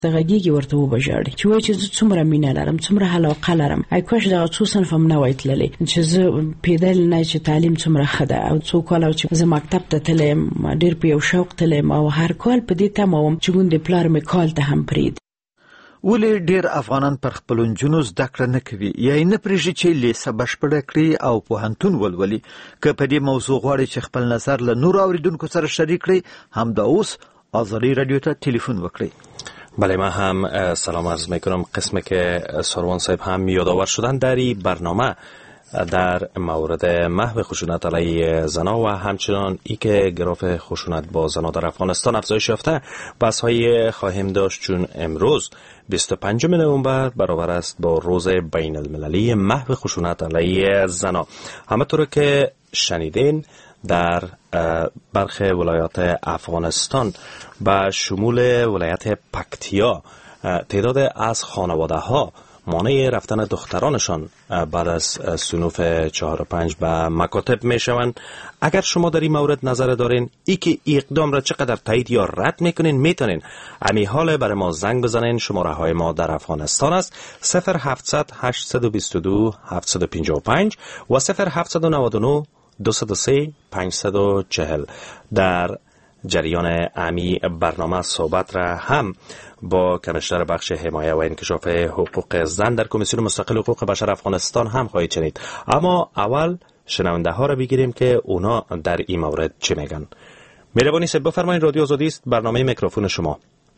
دغه‌ګي ورته وبژاړي چې وای چې زه څومره مینه لرم څومره علاقه لرم اي کوښ دا څو صنف هم نه وایتللی چې زه پیدل نه چې تعلیم څومره خده او څو کال چې زه مکتب ته تلم ډیر په یو شوق تلم او هر کال په دې تمام چې ګوند پلار مې کال ته هم پرید. ولې ډیر افغانان پر خپل جنونو زده کړه نه کوي یا نه پرېږي چې لیسه بشپړه کړي او پوهنتون ولولي؟ که په دې موضوع غواړي چې خپل نظر له نور اوریدونکو سره شریک کړي هم دا اوس آزادی رادیو ته تلیفن وکړي. بله، ما هم سلام عرض میکنم. قسمی که سروان صاحب هم یادآور شدن در این برنامه در مورد محو خشونت علیه زنا و همچنان ای که گراف خشونت با زنا در افغانستان افزایش یافته بحث های خواهیم داشت، چون امروز 25 نوامبر برابر است با روز بین المللی محو خشونت علیه زنا. همونطور که شنیدین در برخی ولایات افغانستان به شمول ولایت پکتیا تعداد از خانواده ها مانع رفتن دخترانشان بعد از صنوف 4 و 5 به مکاتب می شوند. اگر شما در این مورد نظر دارین ای که اقدام را چقدر تایید یا رد میکنین میتونین امی حال برای ما زنگ بزنین. شماره های ما در افغانستان است 0700 822 755 و 0799 203 540. در جریان امی برنامه صحبت را هم با کمیشنر بخش حمایه و انکشاف حقوق زن در کمیسیون مستقل حقوق بشر افغانستان هم خواهید شنید. اما اول شنونده ها را بگیریم که اونا در این مورد چه میگن. مهربانی صاحب بفرمایید، رادیو آزادی است، برنامه میکروفون شما.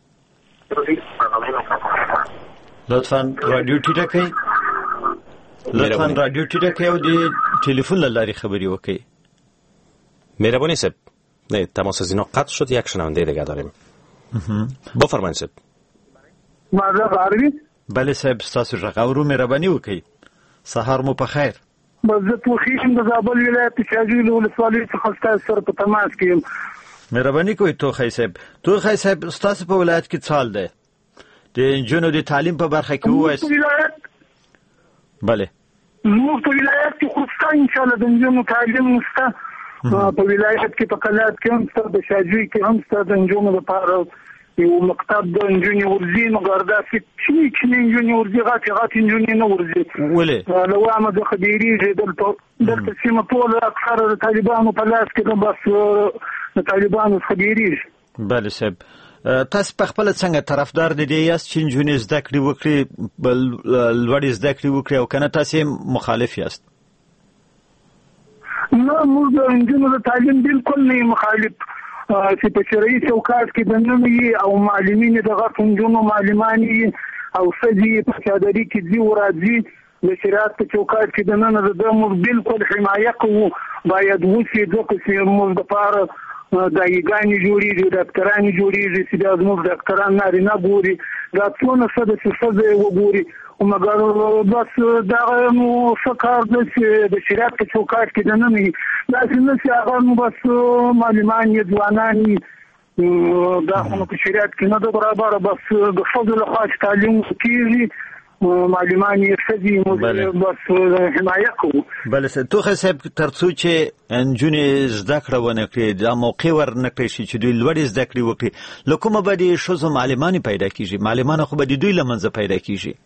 لطفاً رادیو ټیټه کړئ. لطفاً رادیو ټیټه کړئ او د تلیفون له لارې خبرې وکړئ. مهربانی صاحب، نه تماس از اینا قطع شد، یک شنونده دیگه داریم. بفرمایید صاحب. مازه عربي؟ بله صاحب، ستاسو غږ اورو، مهرباني وکړئ. سهار مو په خیر. زه توخیم د زابل ولایت شاجوی له ولسوالۍ څخه ستاسو سره په تماس کې یم. مهرباني کوئ توخی صاحب. توخی صاحب، ستاسو په ولایت کې څه حال دی؟ د نجونو د تعلیم په برخه کې ووایاست. بله. زموږ په ولایت کې خو شته انشاءالله د نجونو تعلیم شته. په ولایت کې په قلات کې هم شته، د شاجوی کې هم شته د نجونو لپاره یو مکتب د نجونې ورځي، مګر داسې کوچني نجونې ورځي، غټې نجونې نه ورځي. ولې؟ له وامه څخه ډېرېږي. دلته سیمه ټوله اکثره د طالبانو په لاس کې ده، بس د طالبانو څخه ډېرېږي. بله صاحب، تاسو په خپله څنګه طرفدار د دې یاست چې نجونې زده کړې وکړي، لوړې زده کړې وکړي، او که نه تاسې مخالف یاست؟ نه، موږ د نجونو د تعلیم بالکل نه یو مخالف. چې په شرعي چوکاټ کې د نوي او معلمین د غټ نجونو معلمانې او ښځې په چادري کې ځي او راځي، د شریعت په چوکاټ کې د نن د موږ بالکل حمایه کوو. باید وشي ځکه چې موږ دپاره دایګانې جوړېږي، ډاکټرانې جوړېږي چې دا زموږ ډاکټران نارینه ګوري، دا څونه ښه ده چې ښځه یې وګوري. مګر بس دغه نو ښه کار ده چې د شریعت په چوکاټ کې دننه وي، داسې نه چې هغه نو بس معلمان یې ځوانان یې، دا خو نو په شریعت کې نه ده برابره. بس د ښځو لخوا چې تعلیم کېږي، معلمان یې ښځې، موږ بس حمایه کوو. بله صاحب. توخی صاحب، تر څو چې نجونې زده کړه ونه کړي، دا موقع ورنه کړی شي چې دوی لوړې زده کړې وکړي، له کومه به د ښځو معلمانې پیدا کېږي؟ معلمان خو به د دوی له منځه پیدا کېږي.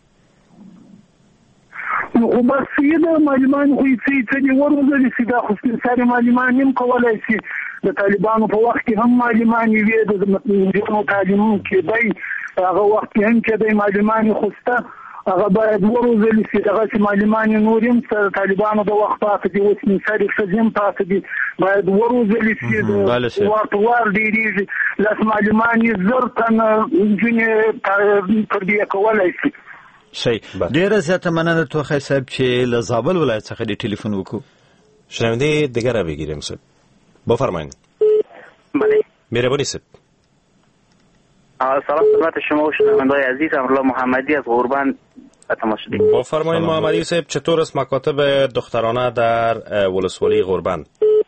خو بس یې د معلمان خو یې څه دې وروزلي چې دا خو سپېڅلي معلمان هم کولی شي. د طالبانو په وخت کې هم معلمان وې، د نجونو تعلیم کېدی، هغه وخت کې هم کېدی معلمان خو شته، هغه باید وروزلي شي. دغسې معلمان نور هم شته، د طالبانو د وخت پاتې دي، اوس مثالي ښځې هم پاتې دي، باید وروزلي شي. وار په وار ډېرېږي، لس معلمان یې 1000 تنه نجونې تربیه کولی شي. صحیح. ډیره زیاته مننه توخی صاحب چې له زابل ولایت څخه د ټلیفون وکړو. شنونده دیگر را بگیریم صاحب. بفرمایید. بله. مهربانی صاحب. سلام خدمت شما و شنونده‌های عزیز، امروز محمدی از غربان تماس شدیم. بفرمایید محمدی صاحب، چطور است مکاتب دخترانه در ولسوالی غربان؟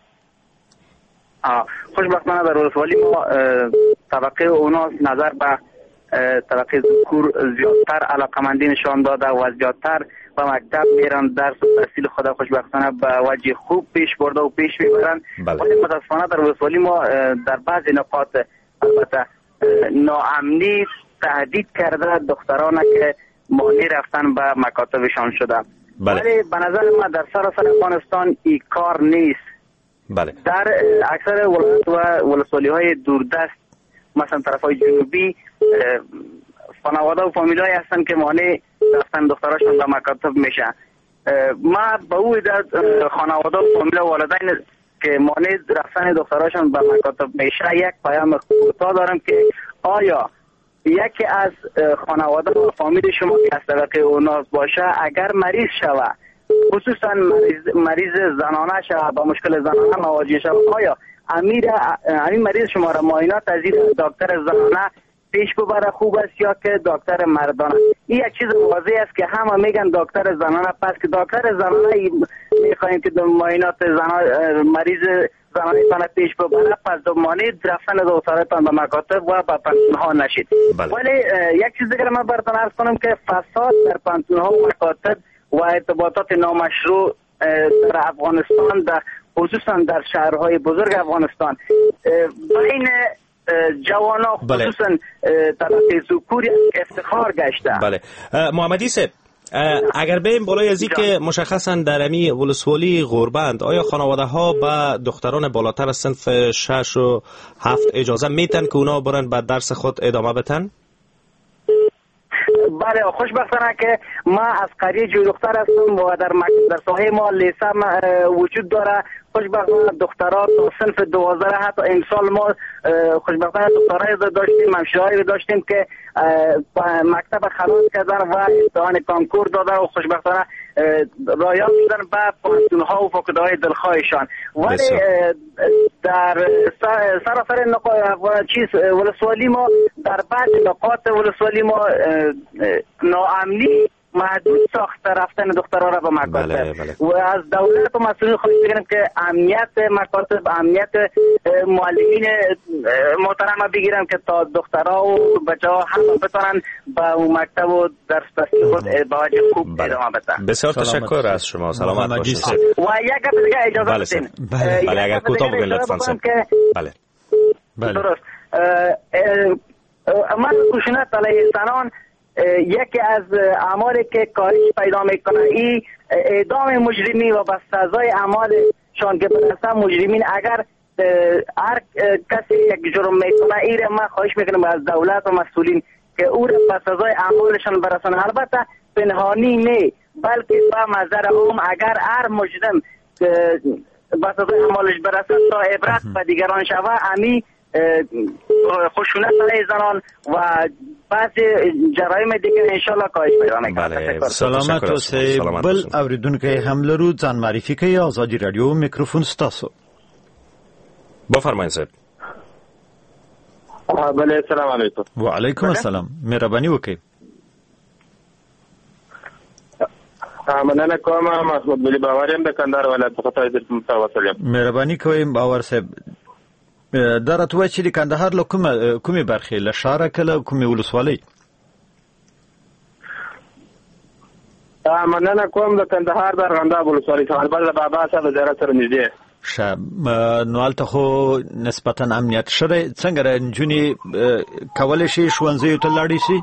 خوشبختانه در ولسوالی ما طبقه اونا نظر به طبقه ذکور زیادتر علاقمندی نشان داده و زیادتر و مکتب میرن، درس و تحصیل خود خوشبختانه به وجه خوب پیش برده و پیش میبرن. ولی متاسفانه در ولسوالی ما در بعضی نقاط البته ناامنی تهدید کرده دختران که مانع رفتن به مکاتبشان شده. ولی به نظر من در سراسر افغانستان این کار نیست. بله. در اکثر ولایات و ولسوالی‌های دوردست مثلا طرفای جنوبی خانواده و فامیل‌های هستن که مانع رفتن دختراشون به مکاتب میشه. ما به او در خانواده و فامیل و والدین که مانع رفتن دختراشون به مکاتب میشه یک پیام کوتاه دارم که آیا یکی از خانواده و فامیل شما که از طبقه اونا باشه اگر مریض شوه، خصوصا مریض زنانه شوه، با مشکل زنانه مواجه شوه، آیا امیر مریض شما را معاینات از دکتر زنانه پیش ببره خوب است یا که دکتر مردانه؟ این یک چیز واضح است که همه میگن دکتر زنانه، پس که دکتر زنانه میخوایم که معاینات مریض زنانه تان پیش ببره، پس مانع رفتن دخترتان به مکاتب و به پنتونها نشید. ولی یک چیز دیگر من براتون عرض کنم که فساد در پنتونها و مکاتب و ارتباطات نامشروع در افغانستان، در خصوصا در شهرهای بزرگ افغانستان بین جوانا خصوصا طبقه ذکوری افتخار گشته. بله. محمدی صاحب، اگر بریم بالای از این که مشخصا در امی ولسوالی غربند، آیا خانواده ها به دختران بالاتر از صنف 6 و 7 اجازه میتن که اونا برن به درس خود ادامه بدن؟ بله، خوشبختانه که ما از قریه جوی دختر هستم و در ساحه ما لیسه وجود داره. خوشبختانه دخترها تا صنف 12 حتی امسال ما خوشبختانه دخترای داشتیم، همشهرهایی داشتیم که مکتب خلاص کردن و امتحان کانکور دادن و خوشبختانه رایان شدن به پانتونها و فاکتورهای دلخواهشان. ولی در سراسر ولسوالی ما در بعض نقاط ولسوالی ما ناامنی محدود ساخته رفتن دخترها را به مکاتب. و از دولت و مسئولین خواهش بگیرم که امنیت مکاتب، امنیت معلمین محترم بگیرم که تا دخترها و بچه‌ها هم بتونن به مکتب و درس خود با وجه خوب ادامه بدن. بسیار تشکر از شما. سلامت باشید. و یک گپ دیگه اجازه بدین. بله، اگر کوتاه بگید لطفاً. بله. درست. من خشونت علیه زنان یکی از اعمالی که کاهش پیدا میکنه این اعدام مجرمین و به سزای اعمالشان که برسن مجرمین. اگر هر کسی یک جرم میکنه این ما خواهش میکنم از دولت و مسئولین که او را به سزای اعمالشان برسن. البته پنهانی نه بلکه به محضر عام اگر هر مجرم به سزای اعمالش برسن تا عبرت به دیگران شوه، امی خشونت علیه زنان و بعض جرایم دیگه انشالله کاهش پیدا میکنه. بله، سلامت اوسئ. بل اوریدونکو هم لرو ځان معرفي کوي. آزادی رادیو میکروفون ستاسو. بفرمایئ صاحب. بله، السلام علیکم. و علیکم السلام. مهرباني وکړئ. مننه کوم. محمود بلی باوریم د کندهار ولایت څخه تاسو ته متوسل یم. مهرباني کوئ باور صاحب. دا راته چې د کندهار له کومې برخې له ښاره که له کومې ولسوالۍ؟ مننه کوم د کندهار د ارغنداب ولسوالۍ څخه، البته د بابا صاحب د زیارت سره نږدې. ښه، نو هلته خو نسبتا امنیت ښه دی. څنګه نجونې کولی شي ښوونځیو ته لاړې شي؟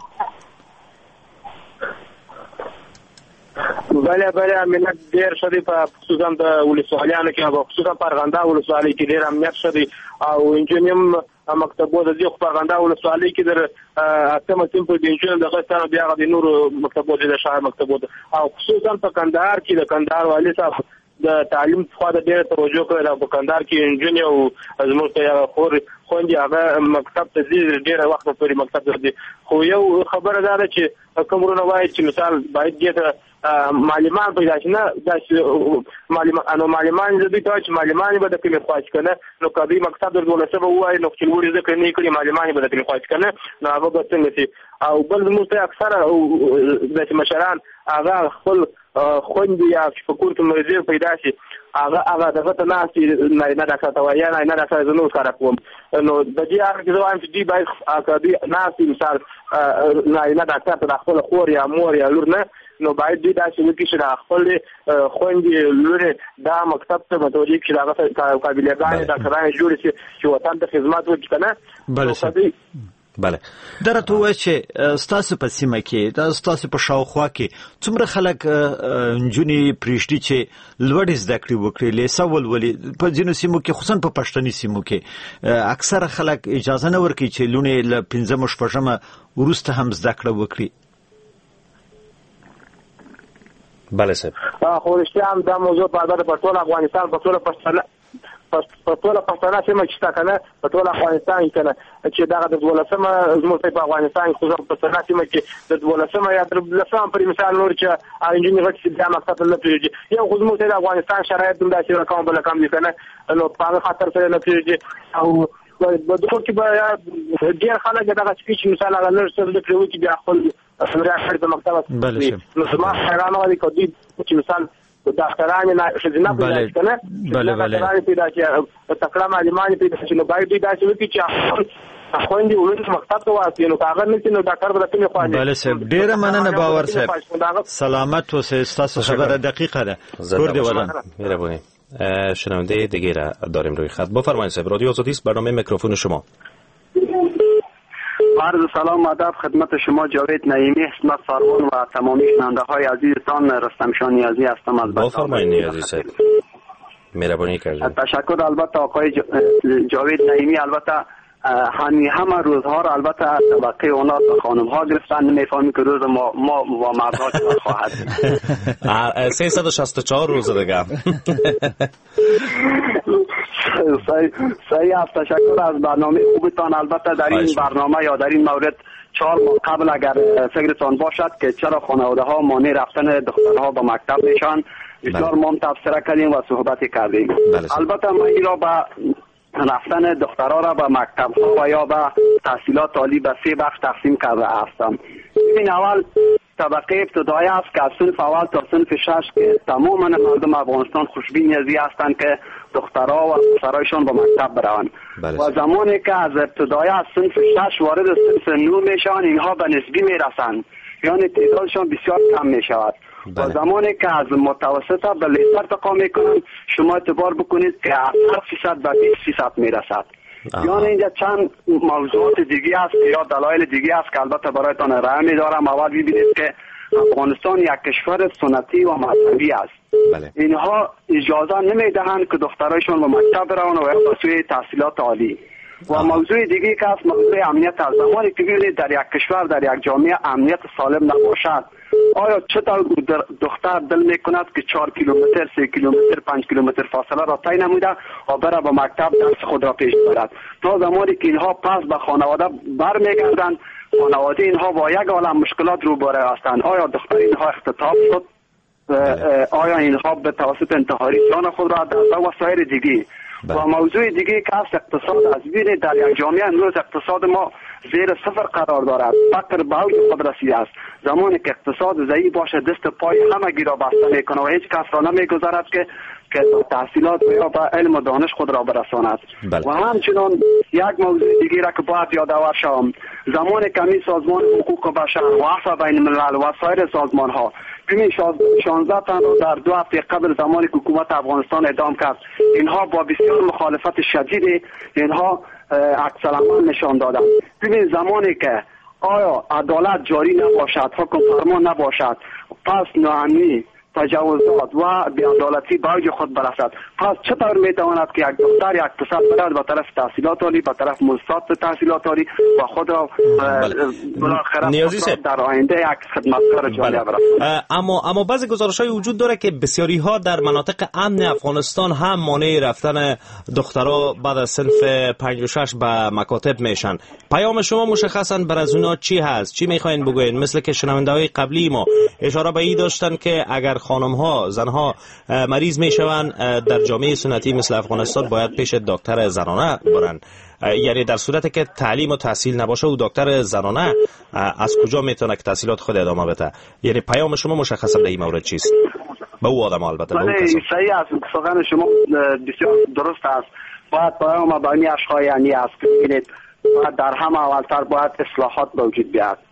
بله امنیت ډېر ښه دی، په خصوصا د ولسوالیانو کې او خصوصا په ارغنداب ولسوالۍ کې ډېر امنیت ښه دی او نجونې هم مکتبو د دې په ارغنداب ولسوالۍ کې د اتمه صنف د نجونو دغه ستانه بیا د نورو مکتبو د شهر مکتبو او خصوصا په کندهار کې د کندهار والي صاحب د تعلیم څخه د ډېر توجه کړی او په کندهار کې نجونې او زموږ ته خوندې هغه مکتب ته ځي، ډېر وخت پورې مکتب ته ځي. خو یو خبره دا ده چې کوم ورونه وایي چې مثال باید دې ته معلمان پیدا شي، نه داسې معلمان زه دوی ته وایم چې معلمان به د کلي خواهش کنه، نو که دوی مکتب در 12 به ووایي نو چې لوړې زده کړې نه کړي معلمان به د کلي خواهش کنه، نو هغه به څنګه شي. او بل زموږ ته اکثره داسې مشران هغه خپل خوندې یا چې په کور کې مریضي پیدا شي هغه دغه ته ناستې نارینه ډاکټر ته وایي یا نارینه ډاکټر زه نور کار کوم. نو د دې اړه کې زه وایم چې دوی باید که دوی ناستې مثال نارینه ډاکټر ته د خپله خور یا مور یا لور نه، نو باید دوی داسې وکړي چې د خپلې خویندې لورې دا مکتب ته متوجه کړي، د هغه قابلیتګانې ډاکټرانې جوړې شي چې وطن ته خدمت وکړي که نه. بله صاحب، بله در تو چې ستاسو په سیمه کې د ستاسو په شاوخوا کې څومره خلک جونی پریشتي چې لوړ زده کړې وکړي لیسول ولې په ځینو سیمو کې خصوصا په پښتني سیمو کې اکثر خلک اجازه نه ورکړي چې لونه ل 15 شپږمه ورسته هم زده کړه وکړي. بله صاحب خو رښتیا هم دا موضوع په ټول افغانستان په ټول پښتانه سیمه کې کنه په ټول افغانستان کې چې دا د 12مه زموږ په افغانستان کې خو په پښتانه سیمه کې د 12مه یا 13مه پر مثال نور چې انجینر غټ چې بیا مقصد نه پیږي یو خو زموږ د افغانستان شرایط هم داسې رقم بل کم دي کنه نو په خاطر سره نه پیږي او په دغه کې به ډیر خلک دغه سپیچ مثال هغه نور څه د پریو کې بیا خپل راځي د مکتب نو ما حیران وای کوي چې مثال داکترانه نه شزنه پیدا کنه داکترانه پیدا چې تکړه معلمان پیدا چې نو باید دا چې وکړي چې خوندې ولې مکتب ته واسي نو کاغذ نه نو ډاکټر درته نه خواني. بله صاحب ډیره مننه باور صاحب سلامت اوسئ تاسو خبره دقیقه ده کور دی ودان مهربونی. شنونده دیگه را داریم روی خط. بفرمایید صاحب رادیو آزادی است برنامه میکروفون شما. عرض سلام و ادب خدمت شما جاوید نعیمی حسمت سروان و تمامی شنونده های عزیزتان. رستمشان نیازی هستم از بفرمایید نیازی صاحب مهربانی کردید. تشکر. البته آقای جاوید نعیمی البته همه روزها را البته طبقه اونا خانم ها گرفتن نمیفهمیم که روز ما و مردها چه خواهد 364 روز دیگه. صحیح است. تشکر از برنامه خوبتان. البته در این برنامه یا در این مورد 4 ماه قبل اگر فکرتان باشد که چرا خانواده ها مانع رفتن دخترها به مکتب میشن بسیار ما هم تبصره کردیم و صحبت کردیم. البته ما این را به رفتن دخترها را به مکتب ها و یا به تحصیلات عالی به 3 بخش تقسیم کرده هستم. این اول طبقه ابتدایی است که از صنف اول تا صنف 6 که تمام مردم افغانستان خوشبین ازی هستند که دخترها و پسرایشان به مکتب بروند و زمانی که از ابتدایی از صنف 6 وارد صنف 9 میشن اینها به نسبی میرسند یعنی تعدادشان بسیار کم میشود. و زمانی که از متوسطه به لیسر ارتقا میکنند شما اعتبار بکنید که از 7% به 20% میرسد. یعنی اینجا چند موضوعات دیگه است یا دلایل دیگه است که البته برایتان ارائه میدارم. اول ببینید که افغانستان یک کشور سنتی و مذهبی است. اینها اجازه نمیدهند که دخترایشان به مکتب بروند و یا به سوی تحصیلات عالی. و موضوع دیگه که است موضوع امنیت است. زمانی که ببینید در یک کشور در یک جامعه امنیت سالم نباشد آیا چطور دختر دل میکند که 4 کیلومتر 3 کیلومتر 5 کیلومتر فاصله را طی نموده و بره به مکتب درس خود را پیش برد. تا زمانی که اینها پس به خانواده برمیگردند خانواده اینها با یک عالم مشکلات روبرو هستند. آیا دختر اینها اختطاف شد؟ آیا اینها به توسط انتحاری جان خود را داده و سایر دیگه. و موضوع دیگه که است اقتصاد از بین در یک جامعه امروز اقتصاد ما زیر صفر قرار دارد. فقر به اوج خود رسیده است. زمانی که اقتصاد ضعیف باشه دست پای همگی را بسته میکنه و هیچ کس را نمیگذارد که تحصیلات یا به علم و دانش خود را برساند. و همچنان یک موضوع دیگه را که باید یادآور شوم زمانی که می سازمان حقوق بشر و عفو بین الملل و سایر سازمان ها 16 تن را در 2 هفته قبل زمانی که حکومت افغانستان اعدام کرد اینها با بسیار مخالفت شدید اینها عکس العمل نشان دادند. ببین زمانی که آیا عدالت جاری نباشد حکم فرما نباشد پس ناامنی تجاوزات و بی‌عدالتی به اوج خود برسد. پس چطور میتواند که یک دختر یک پسر برود به طرف تحصیلات عالی به طرف مؤسسات تحصیلات عالی و خود را بالاخره در آینده یک خدمتکار جامعه برساند؟ اما بعضی گزارش‌های وجود داره که بسیاری ها در مناطق امن افغانستان هم مانع رفتن دخترها بعد از صنف 5 و 6 به مکاتب میشن. پیام شما مشخصاً بر از اونا چی هست؟ چی میخواین بگوین؟ مثل که شنونده‌های قبلی ما اشاره به این داشتن که اگر خانم‌ها زنها مریض میشوند در جامعه سنتی مثل افغانستان باید پیش دکتر زنانه برن. یعنی در صورتی که تعلیم و تحصیل نباشه و دکتر زنانه از کجا میتونه که تحصیلات خود ادامه بده؟ یعنی پیام شما مشخصا در این مورد چیست؟ به او آدم البته به او کسان. صحیح است. سخن شما بسیار درست است. باید پیام به این اشخاص یعنی است که در همه اولتر باید اصلاحات به وجود بیاد.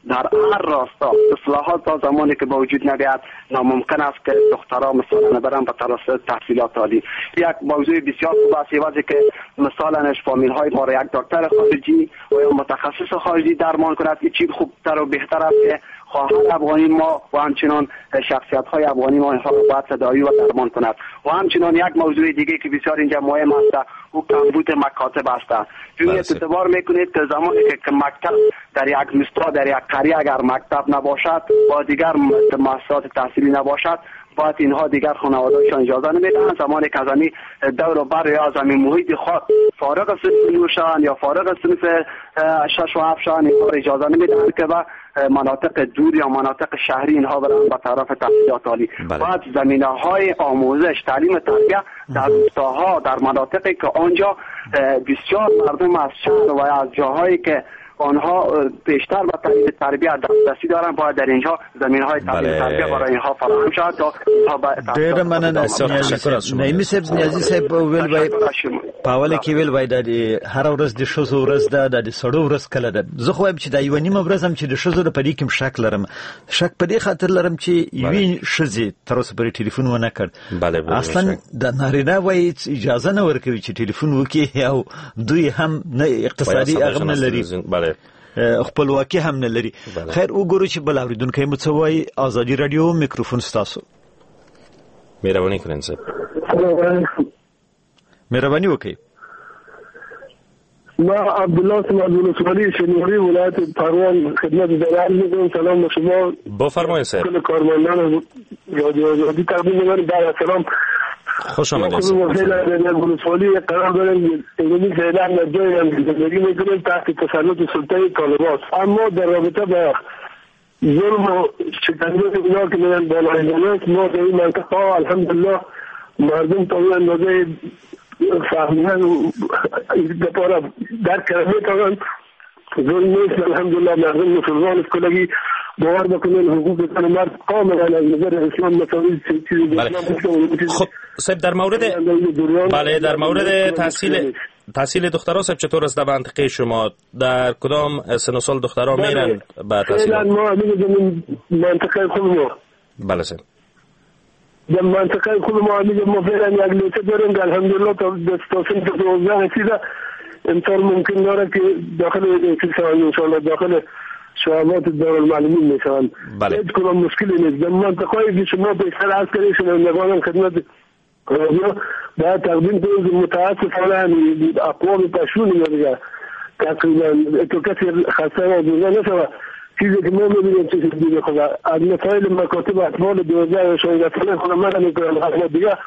در هر راستا اصلاحات تا زمانی که به وجود نبیاد ناممکن است که دخترها مثلا برن به طرف تحصیلات عالی. یک موضوع بسیار خوب است وقتی که مثلا فامیل های ما را یک دکتر خارجی و یا متخصص خارجی درمان کند، این چیز خوبتر و بهتر است که خواهر افغانی ما و همچنان شخصیت های افغانی ما اینها را باید تداوی و درمان کند. و همچنان یک موضوع دیگه که بسیار اینجا مهم است او کمبود مکاتب است. چون اعتبار میکنید که زمانی که مکتب در یک مستا در یک قریه اگر مکتب نباشد و دیگر مؤسسات تحصیلی نباشد، باید اینها دیگر خانواده‌شان اجازه نمیدن زمانی که از دور و بر یا از محیط خود فارغ از صنف نوشان یا فارغ از صنف 6 و 7 شان اینها اجازه نمیدن که به مناطق دور یا مناطق شهری اینها برن به طرف تحصیلات عالی. باید زمینه‌های آموزش تعلیم تربیت در روستاها در مناطقی که آنجا بسیار مردم از شهر و از جاهایی که آنها بیشتر به تعلیم تربیت دسترسی دارن باید در اینجا زمینه‌های تعلیم تربیت برای اینها فراهم شود تا ډېر مننه. نعیمي صاحب نیازي صاحب ویل وای پاول کې ویل وای د هر ورځ د شوزو ورځ ده د سړو ورځ کله ده. زه خو وایم چې د یو نیمه ورځ هم چې د شوزو په دې کې شک لرم. شک په دې خاطر لرم چې یوې شزي تر اوسه پورې ټلیفون ونه کړ. اصلا د نارینه وای اجازه نه ورکوي چې ټلیفون وکړي او دوی هم نه اقتصادي اغم نه لري. خپلواکي هم نه لري. خیر وګورو چې بل اوریدونکو مو څه وایي. آزادي رادیو میکروفون ستاسو. مهرباني کړئ صاحب. مهرباني وکړئ. ما عبدالله سماد ولسوالی شنوری ولایت پروان خدمت دلال میکنم. سلام شما. بفرمایید صاحب. کل کارمندان رادیو آزادی تقدیم میکنم. بعد سلام. خوش آمدید. فعلا ولسوالی قرار داریم اینجوری فعلا نجای هم زندگی میکنیم تحت تسلط سلطه طالبان، اما در رابطه با ظلم و شکنجه اینا که میگن بالایندانه ما در این منطقه ها الحمدلله مردم تا این اندازه فهمیدن و دپارا درک میتونن ظلم نیست. الحمدلله مردم مسلمان کلگی باور بکنن حقوق زن مرد کاملا از نظر اسلام مساوی چیزی خب صاحب در مورد تحصیل دخترها صاحب چطور است در منطقه شما؟ در کدام سن و سال دخترها میرن به تحصیل؟ ما میگم منطقه خود ما. بله صاحب. در منطقه خود ما فعلا یک لیسه داریم الحمدلله تا سن 12 رسیده. امسال ممکن داره که داخل ان شاء الله داخل شعبات دارالمعلمین میشن. هیچ کدام مشکلی نیست. در منطقه‌ای که شما بیشتر عرض کردید شنوندگان خدمت رادیو باید تقدیم کنید متاسفانه اقوام پشون دیگه تقریبا تو کسی خسته و دوزه نشوه. چیزی که ما میبینیم چیزی دیگه خدا از مسائل مکاتب اطفال 12 و 16 ساله خدا من میکنم خدمت دیگه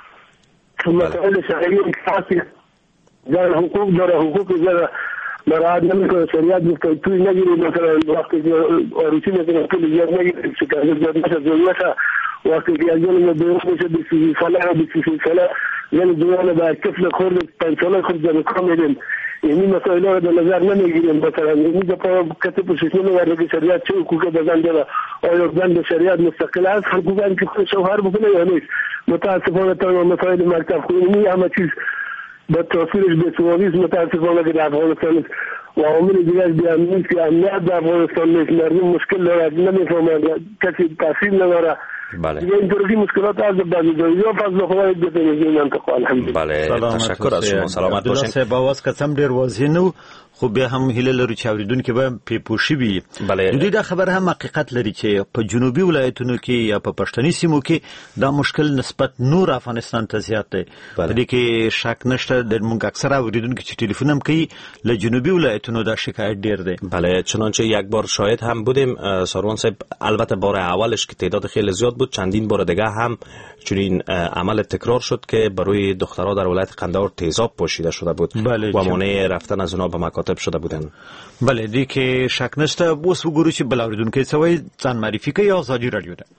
مسائل شهری که خاصی در حقوق داره حقوق داره مراعات نمیکنه شریعت میگه توی نگیری مثلا وقتی که آروسی میکنه پول زیاد نگیری شکایت زیاد نشه ظلم نشه وقتی که از جانب بیرون میشه 20 ساله و 23 ساله یعنی جوان با کفل خورد 5 ساله خورد در کام میدیم. اینی مسائل رو در نظر نمیگیریم. مثلا اینی دفعه کتی پوشش نمیورده که شریعت چه حقوق بزن داره. آیا زن شریعت مستقل است حقوقی که خود شوهر بکنه یا نیست. متاسفانه تا مسائل مکتب خونی همه چیز با تاثیرش به سواریست. متاسفانه که در افغانستان و عامل دیگر بیان نیست که امنیت در افغانستان نیست. مردم مشکل دارد نمیفهمند کسی تحصیل نداره. بله. اینطوری مشکلات از بعضی جاها فضل خدای دې دې منطقه الحمدلله. بله تشکر از شما. سلامت باشین. صاحب आवाज قسم ډیر واضح نو خو به هم هله لري چې اوریدونکو به پیپوشي وي. بله. د دې خبر هم حقیقت لري چې په جنوبي ولایتونو کې یا په پښتني سیمو کې دا مشکل نسبت نور افغانستان ته زیات دی. د دې کې شک نشته. د موږ اکثره اوریدونکو چې ټلیفون هم کوي له جنوبي ولایتونو دا شکایت ډیر دی. بله چنانچه یک بار شاهد هم بودیم ساروان صاحب. البته بار اولش که تعداد خیلی زیاد بود چندین بار دیگه هم چنین عمل تکرار شد که برای دخترها در ولایت قندهار تیزاب پوشیده شده بود. بله و مانع رفتن از اونها به مکاتب شده بودن. بله دی که شک نشته. اوس وګورو چې بل اوریدونکو څه وایي. ځان معرفي کوي. آزادي رادیو ده.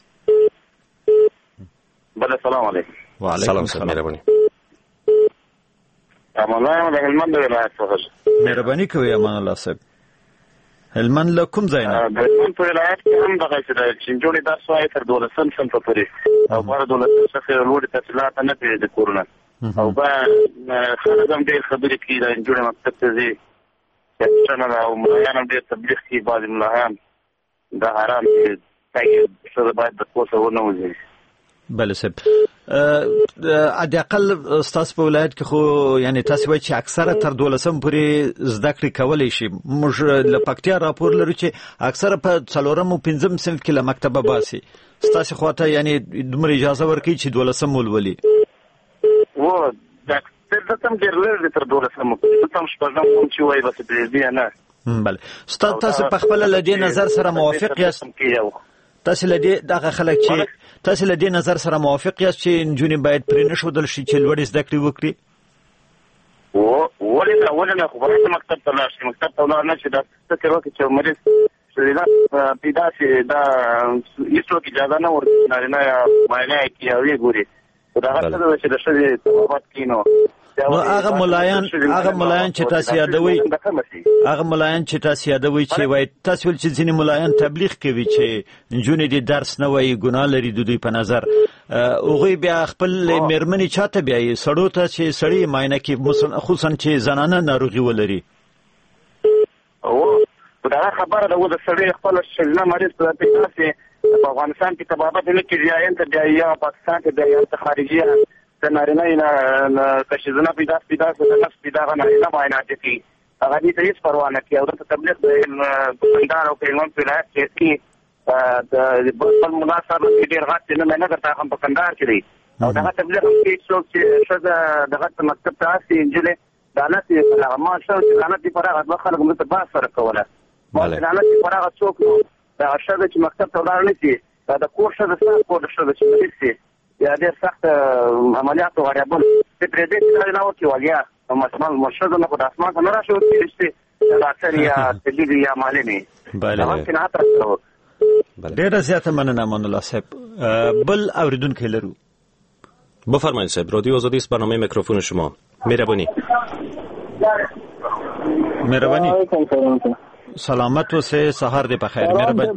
بله سلام علیکم. و علیکم سلام. مهرباني. امان الله د هلمند ولایت څخه. مهرباني کوي امان الله صاحب. هلمند له کوم ځای نه؟ د هلمند په ولایت کې هم دغه چې د چنجوړي درس وایي تر 12 صنف پورې او په 12 څخه لوړ تحصیلات نه پیژې کورونه او با خلک هم ډېر خبرې کوي د چنجوړي مکتب ته ځي چې څنګه او ملایان هم ډېر تبلیغ کوي بعضې ملایان دا حرام چې تاګه څه باید د کوڅه ونه وځي. بله صاحب د اقل استاد په ولایت کې خو یعنی تاسو وایي چې اکثره تر 12 پورې زده کړې کولای شي. موږ له پکتیا راپور لرو چې اکثره په 4 او 5 صنف کې له مکتبه باسي. تاسو خواته یعنی دومره اجازه ورکړي چې 12 ولولي. و دا تم ډېر لږ تر 12 پورې تم شپږم چې وایي بس دې نه. بله استاد تاسو په خپل لدی نظر سره موافق یاست؟ تاسو لدی دغه خلک چې تاسو لدی نظر سره موافق یاست چې نجونې باید پرې نشودل شي چې لوړ زده کړې وکړي؟ ولې خو باید مکتب ته لاړ شي. مکتب ته لاړ نه شي دا فکر وکړي چې مریض دا پیدا شي دا هیڅوک اجازه نه ورکوي نارینه یا معاینه یې کوي او یې ګوري. خو دا هغه څه ده چې د ښځې توبت کوي نو هغه ملایان چې تاسو یادوي چې وایي تاسو چې ځینې ملایان تبلیغ کوي چې نجونې د درس نه وایي ګناه لري د دوی په نظر هغوی بیا خپل مېرمنې چاته بیایي سړو ته چې سړی معاینه کوي خصوصا چې زنانه ناروغي ولري. دا خبره ده د سړی خپل ښځینه مریض په داسې په افغانستان کې طبابت نه کېږي یا پاکستان کې یا خارجي د نارینه نه که ښځینه پیدا د نفس پیدا هغه نارینه معاینات کوي. هغه دې ته هېڅ پروا نه کوي او دلته تبلیغ د کندهار او هلمند په ولایت کې کوي. د بل ملا صاحب ډېر غټ نه نه درته هم په کندهار کې دی او دغه تبلیغ هم کوي څوک چې ښځه دغه مکتب ته هستي نجلې دانت یې په هغه ما شو چې دانت یې پر هغه دوه خلک موږ ته بحث سره کوله. دانت یې پر هغه څوک نو دغه ښځه چې مکتب ته ولاړ نه شي دا د کور ښځه ستا کور د ښځه چې مریض شي یا ډېر سخت عملیات غریبون چې پرېږدي چې نارینه وکړي وړیا مثلا ښځه نه خو د اسمان ته نه راشي وکړي چې ډاکټر یا طبیب یا معلم ډېره زیاته مننه امان الله صاحب. بل اوریدونکی لرو. بفرمایید صاحب. رادیو آزادی است، برنامه میکروفون شما. مهربانی. سلامت اوسئ، سهار دې بخیر. مهرباني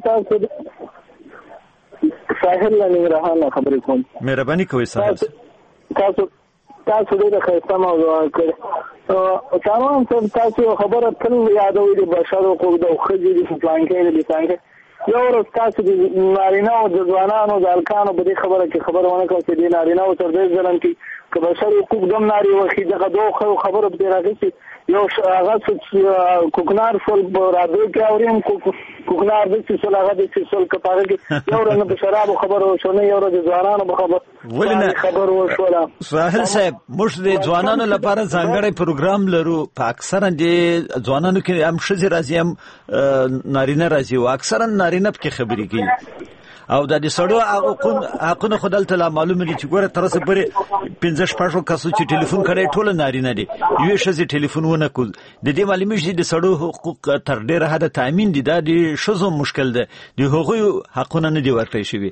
ساحل ننګرهار خبرې کوم. مهرباني کوئ ساحل. تاسو دې ښایسته موضوع کړې. تمام تاسو خبره تل یادوي د بشر حقوق د ښځې د پلان کې د پلان کې یو ورځ تاسو د نارینه او د ځوانانو د الکانو په دې خبره کې خبر ونه کړ چې د نارینه او تر دې ځلن کې که بشر حقوق دم ناري وخی دغه دوه خبره به راغی چې یو هغه کوکنار فل راځي کې اوریم کوکنار د څه هغه د څه سول کپاره کې یو ورځ په شراب خبره وشونه یو ورځ ځوانانو په خبر وشوله. ساحل صاحب موږ د ځوانانو لپاره ځانګړی پروګرام لرو. په اکثرا د ځوانانو کې هم ښځې راځي هم نارینه راځي او اکثرا نارینه په کې خبرې کوي او د سړو حقونه خدای ته معلومه دي چې ګوره تر اوسه پورې 15-16 کسو چې ټلیفون کړي ټول نارینه دي یو ښځې ټلیفون ونه کول. د دې معلومه شي د سړو حقوق تر ډیره حد تامین دي. دا د ښځو مشکل ده، د هغوی حقونه نه دي ورکړي شوي.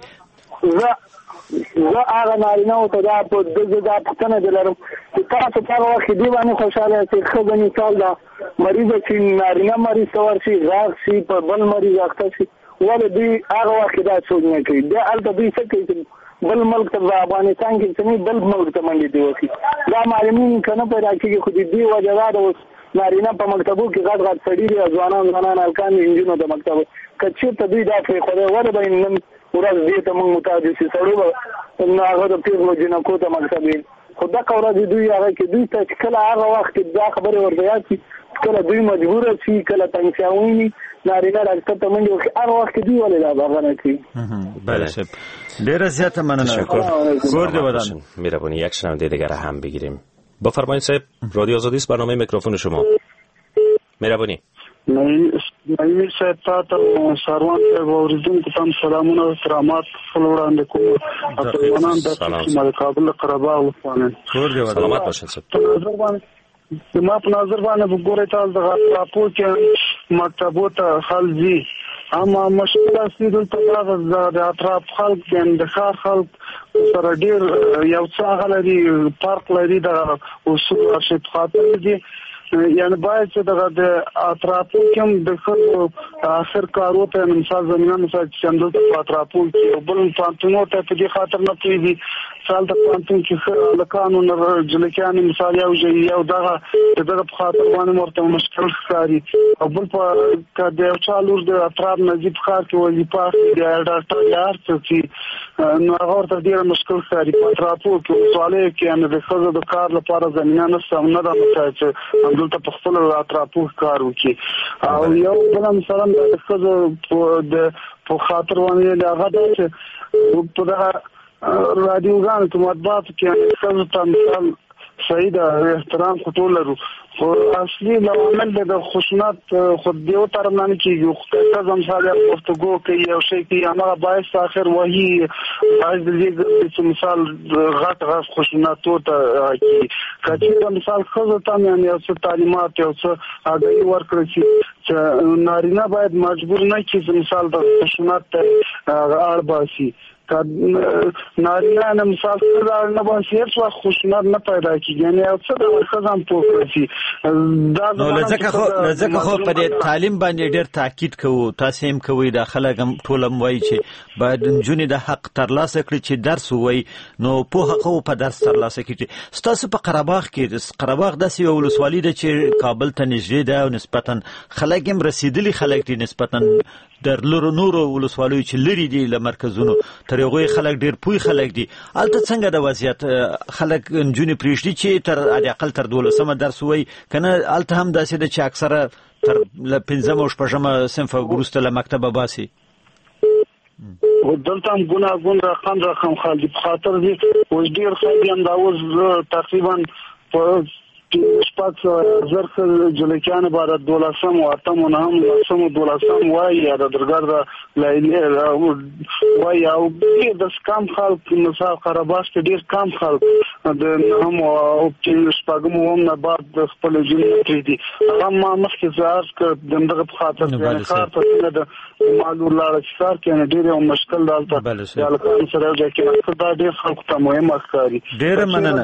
زه هغه نارینه او ته دا پوښتنه لرم چې تاسو په هغه وخت کې باندې خوشاله یاست ښځه مثال دا مریض چې نارینه مریض ته ورشي غاښ شي په بل مریض اخته شي ولې دوی هغه وخت دا سوچ نه کوي. دا هلته دوی څه کوي بل ملک ته افغانستان کې څه بل ملک ته منډې دی وکړي. دا معلومین که نه پیدا کېږي خو د دې وجه دا ده اوس نارینه په مکتبو کې غټ سړي دي ځوانان هلکان انجونو د مکتبو که چېرته دوی دا پرېښودی ولې به نن ورځ دې ته موږ متوجه شي سړو به هغه د پیغلو جنکو ته مکتب وي خو دغه ورځ دوی هغه کې دوی ته چې کله هغه وخت کې دا خبرې ورته یاد شي کله دوی مجبوره شي کله تنګ شوي نارینه ډاکټر ته منډې وکړي هغه وخت کې دوی ولې دا هغه نه کوي. بله صاحب ډېره زیاته مننه. کور دې ودان. مهربانی یک شنونده دیگر هم بگیریم. بفرمایید صاحب. رادیو آزادی است، برنامه میکروفون شما. مهربانی. نایمی صاحب تا ساروان صاحب اوریدونکو ته سلامونه او احترامات وړاندې کوم. افغانان د کابل قربا وفانه. سلامت باشید صاحب. ما په نظر باندې وګورئ تاسو د راپور کې مکتبو ته خلځي اما مشکله سیدل ته د اطراف خلک د ښار خلک سره ډیر یو څه غلري فرق لري د اصول ارشد خاطر دي یعنی باید چې د اطرافو کې د خلکو اخر کارو ته مثال زمينه مثال چې اندل په اطرافو کې بل پانتونو ته په دې خاطر نه پیږي سال د پانتون کې لکانو نه جلکان مثال یو دغه په خاطر باندې مرته مشکل ښکاري او بل په د چالور د اطراف نزدیک خار کې وظیفه د ډاکټر یار چې نو هغه ورته ډیر مشکل ښکاري په اطرافو کې سوالې کې ان د خزو د کار لپاره زمينه نه سمونه ده چې دلته په خپل اطرافو کار وکړي او یو بل مثلا د خزو په خاطر باندې هغه ده چې په رادیوګانو کې مطبوعات کې خزو ته مثال صحیح ده احترام خطول لرو خو اصلي لوامل د خشونت خود دیو طرف نه کیږي خو ځم ساده گفتگو کوي او شي کې هغه باعث اخر وਹੀ باعث دې مثال غټ خشونت ته کی کچې مثال خو ته یعنی او څه تعلیمات او څه اګي ورکړي چې نارینه باید مجبور نه کیږي مثال د خشونت اړ باسي نارینه نه مثال سره نه باندې هیڅ خوشنود نه پیدا کیږي یعنی او څه د خزم پوکرسي نو لزکه خو په تعلیم باندې ډیر تاکید کوو تاسو هم کوي د خلګم ټولم وایي چې باید جنونی د حق ترلاسه کړي چې درس وایي نو په حق او په درس ترلاسه کړي تاسو په قرهباغ کې قرهباغ د سی ولسوالۍ د چې کابل ته نږدې ده او نسبتا خلګم رسیدلی خلک دي نسبتا در نورو ولسوالیو چې لري دي له مرکزونو تر هغه خلک ډیر پوي خلک دي الته څنګه د وضعیت خلک جنونی پریشتي چې تر اقل تر 12 درس وای کنه الته هم داسې د چې اکثره تر 15 او 16 صنف ورسته له مکتبه باسي ودلته هم ګوناګون رقم خالد په خاطر دي و ډیر خلک هم دا اوس تقریبا په شپږ زرخ جلکان بعد 12 او 8 هم 12 وای یا د درګر لایلی وای او د سکام خلک مثال قرهباغ کې ډیر کم خلک د هم او چې شپږم هم نه بعد خپل جنت دي اما مخکې زار ک دغه په خاطر خاطر د معلوم لاړ ښکار کې ډیر مشکل دالته یا لکه سره چې دا ډیر خلک ته مهمه ښکاري ډیر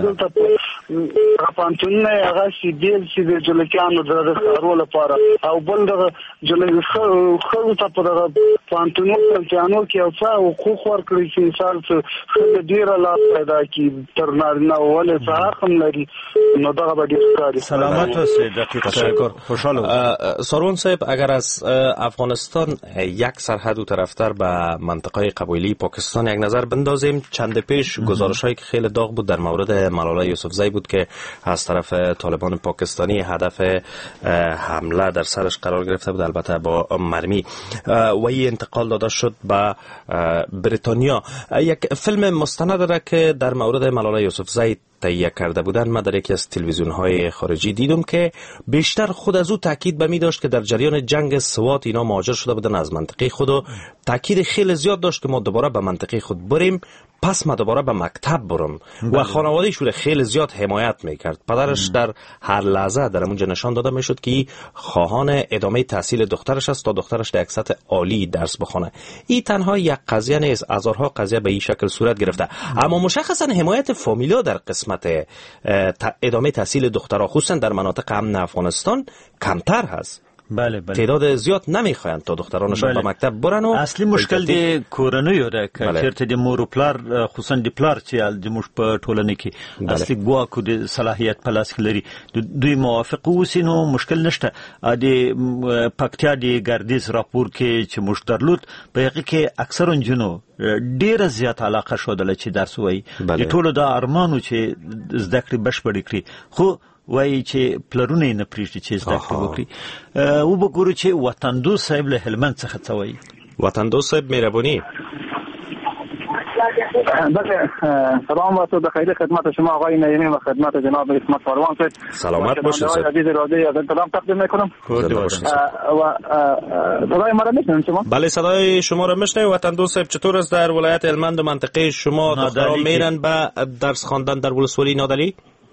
مننه پانتون هغه چې بیل چې د جلکانو د خارو لپاره او بل د جلګ خو ته په دغه پانتونو پلتانو کې او څا حقوق ورکړي چې مثال څه ډیر لا پیدا کی تر نارینه ولې څه هم لري نو دغه به ډیر کاری سلامت اوسئ دقیق تشکر خوشحال ساروان صاحب اگر از افغانستان یک سرحد و طرفتر به منطقه قبایلی پاکستان یک نظر بندازیم چند پیش گزارش‌هایی که خیلی داغ بود در مورد ملاله یوسفزئی بود که از طرف طالبان پاکستانی هدف حمله در سرش قرار گرفته بود البته با مرمی و این انتقال داده شد به بریتانیا یک فیلم مستند داره که در مورد ملاله یوسفزئی تهیه کرده بودن ما در یکی از تلویزیون‌های خارجی دیدم که بیشتر خود از او تاکید به می داشت که در جریان جنگ سوات اینا مهاجر شده بودن از منطقه خود و تاکید خیلی زیاد داشت که ما دوباره به منطقه خود بریم پس ما دوباره به مکتب برم و خانواده‌اش رو خیلی زیاد حمایت میکرد پدرش در هر لحظه در اونجا نشان داده میشد که خواهان ادامه تحصیل دخترش است تا دخترش در یک سطح عالی درس بخونه این تنها یک قضیه نیست هزارها قضیه به این شکل صورت گرفته اما مشخصا حمایت فامیلا در قسمت ادامه تحصیل دخترها خصوصا در مناطق امن افغانستان کمتر هست بله تعداد زیاد نمیخواین تا دخترانشون به مکتب برن و اصلي مشکل د کورنیو ده که چیرته د مور او پلار خصوصا د پلار چې د موږ په ټولنه کې اصلي ګواکو د صلاحیت په لاس کې لري دوی موافق وسینو مشکل نشته د پکتیا د ګردیز راپور کې چې موږ درلود په هغه کې اکثر انجنو ډیره زیات علاقه شودله چې درس وایي د ټولو د ارمانو چې زده کړې بشپړې کړي خو وایي چې پلرونه نه پریږدي چې زده کړې وکړي او وګورو چې وطندوس صاحب له هلمند څخه څه وایي وطندوس صاحب مهربانی بله سلام و صد خیر خدمت شما آقای نعیمی و خدمت جناب اسمت ساروان صاحب سلامت باشید صاحب عزیز رادیو از سلام تقدیم میکنم و صدای ما را میشنوید شما بله صدای شما را میشنویم وطندوس صاحب چطور است در ولایت هلمند و منطقه شما دختران میرن به درس خواندن در ولسوالی نادلی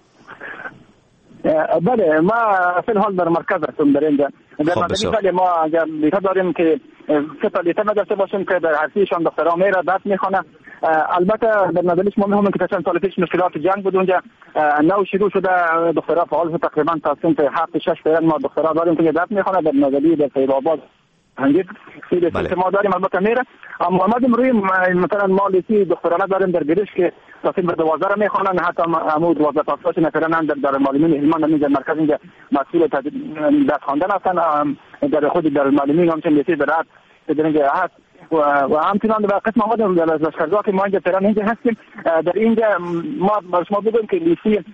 بله ما فی الحال در مرکز هستم در اینجا در مدنی بله ما اگر لیتا داریم که سه تا لیتا نداشته باشیم که در هرسیشان دخترها میره درس میخونه البته در نظر شما می‌خوام که چند سال پیش مشکلات جنگ بود اونجا نو شروع شده دخترها فعال شد تقریبا تا سنت 7-6 پیرن ما دخترها داریم که درس می‌خوانه در نظری در فیض‌آباد هنگید سیده که ما داریم البته میره اما آمدیم روی مثلا ما لیسی دخترانه داریم در گریش که تصمیم به 12 را میخوانن حتی امو 12 تاساش نفرن در معلمین هلمند اینجا مرکز اینجا مسئول درس خواندن هستن در خود در معلمین همچنین لیسی زراعت در اینجا هست و همچنان در قسم آمدیم در لشکرگاه که ما اینجا پیران اینجا هستیم در اینجا ما بر شما بگویم که لیسی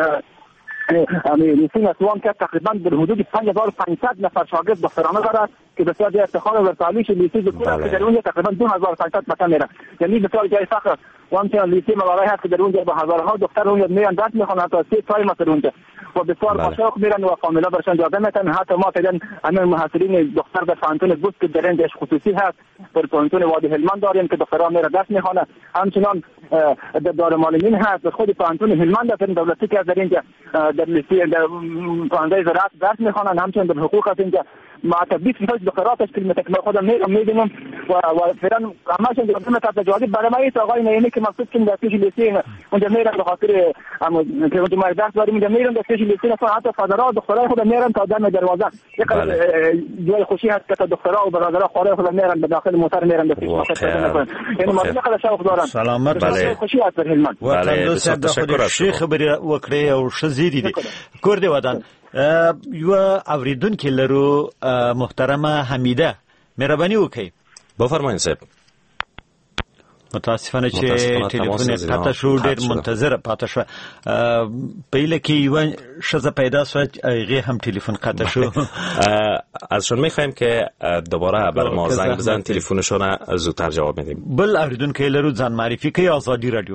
لیسی نسوان که تقریبا در حدود 5500 نفر شاگرد دخترانه دارد که بسیار جای افتخار و تعلیش لیسی ذکر که در اونجا تقریبا 2500 مثلا میره یعنی بسیار جای فخر و همچنان لیسی ملالای هست که در اونجا با هزارها دختر اونجا میرن درس میخوانن تا 3 تایم در اونجا و بسیار با شوق میرن و فامیلا برشان اجازه میدن حتی ما فعلا همین محصلین دختر در فانتون بوست که در اینجا خصوصی هست در فانتون وادی هلمند داریم که دخترها میره درس میخوانن همچنان در دار معلمین هست خود فانتون هلمند در دولتی که در اینجا در لیسی در فانده زراعت درس میخوانن همچنان در حقوق هست اینجا ما تا 20 فصل دخترها تشکیل میده که خودم میبینم و فعلا همشون در تا جواب برای ما این آقای نه که مقصود که در پیش لیسی اونجا میرن به خاطر که اونجا ما درس داریم اونجا میرن در پیش لیسی اصلا حتی فادرها دخترای خود میرن تا دم دروازه یک جای خوشی هست که دخترها و برادرها خاله خود میرن به داخل موتر میرن در پیش یعنی ما خیلی شوق دارن سلامت خوشی هست در هلمند بله تشکر شیخ خبري وکړې او شزيدي دي کور دی ودان یو اوریدونکو لرو محترمه حمیده مهرباني وکړئ بفرمایئ صاحب متاسفانه چې ټلیفون قطع شو ډېر منتظر پاتې شو پهله کې یو شزه پیدا شو هغه هم ټلیفون قطع شو ازشون میخوایم که دوباره بر ما زنگ بزن تلفنشون زودتر جواب میدیم بل اوریدونکو لرو ځان معرفي کوي آزادی رادیو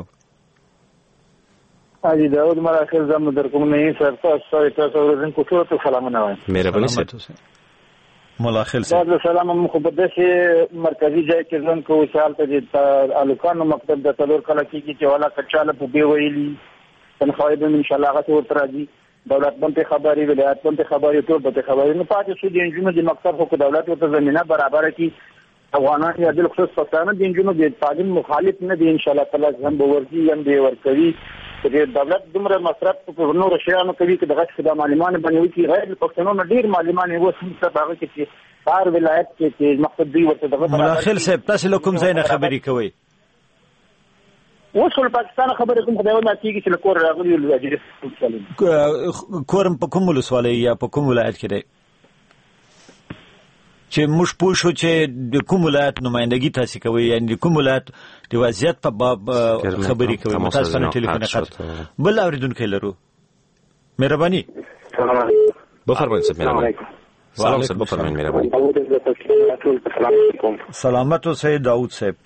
حاجی داود مرا خیر زم در کوم نه سر تاسو اوریدونکو ټول ته سلامونه وایم مهرباني صاحب مولا خیل صاحب دا سلام مخ په دغه مرکزی ځای کې ځن کو وشال ته د الکانو مکتب د تلور کله کې چې والا کچاله په دی ویلي تنخواه به ان شاء الله هغه ورته راځي دولت باندې خبري ولایت باندې خبري ټول باندې خبري نه پاتې شو د انجونو د مکتب خو دولت ورته زمينه برابر کی افغانان یا د خصوص پښتانه د انجونو د تعلیم مخالف نه دي ان شاء الله تعالی هم به ورځي هم به ورکوي چې دولت دومره مصرف په نور شیانو کوي چې دغه خدای معلمان باندې کې غیر پښتنو ډیر معلمان یو څه هغه کې هر ولایت کې مقصد دی ورته دغه مولا خیل صاحب تاسو له کوم ځای نه خبري کوي وصل پاکستان خبره کوم خدای ونه کیږي چې کور راغلی ول اجازه کورم په کوم ولسوالۍ یا په کوم ولایت کې دی چې موږ پوه شو چې د کوم ولایت نمائندګي تاسو کوي یعنی د کوم ولایت د وضعیت په باب خبري کوي متاسفانه ټلیفون قطع بل اوریدونکو لرو مهرباني سلام علیکم بفرمایئ صاحب مهرباني سلام صاحب بفرمایئ مهرباني سلامت اوسئ داود صاحب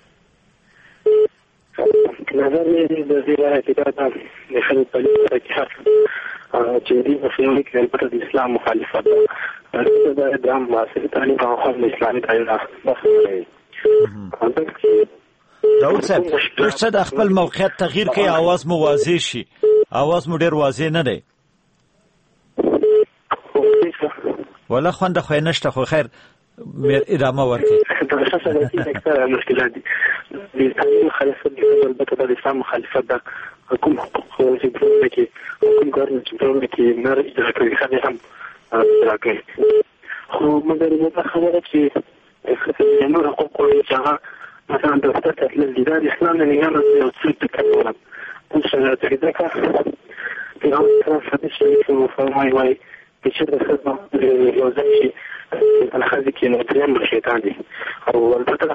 نظر مې د دې راځي دا د خلکو په لاره کې چې دې په فلم کې البته د اسلام مخالفت ده د عام معاصر تعلیم او خپل اسلامي تعلیم داود صاحب څه د خپل موقعیت تغییر کوي आवाज مو واضح شي आवाज مو ډیر واضح نه دی ولا خوند خو نشته خو خیر ادامه ورکړي دا څه د اکثر مشکلات دي د تعلیم مخالفت دي البته د اسلام مخالفت ده کوم حقوق چې پروګرام کې کوم کارونه چې پروګرام کې نه اجرا کوي خدای هم راکړي خو مګر دا خبره چې نور حقوق چې هغه مثلا د فتح الجدار اسلام نه یانه یو څه تکرار څه ترې کا پیغام حدیث شریف فرمایي وايي چې د خدمت یو ځای الخزي کې نو تریم شیطان دي او البته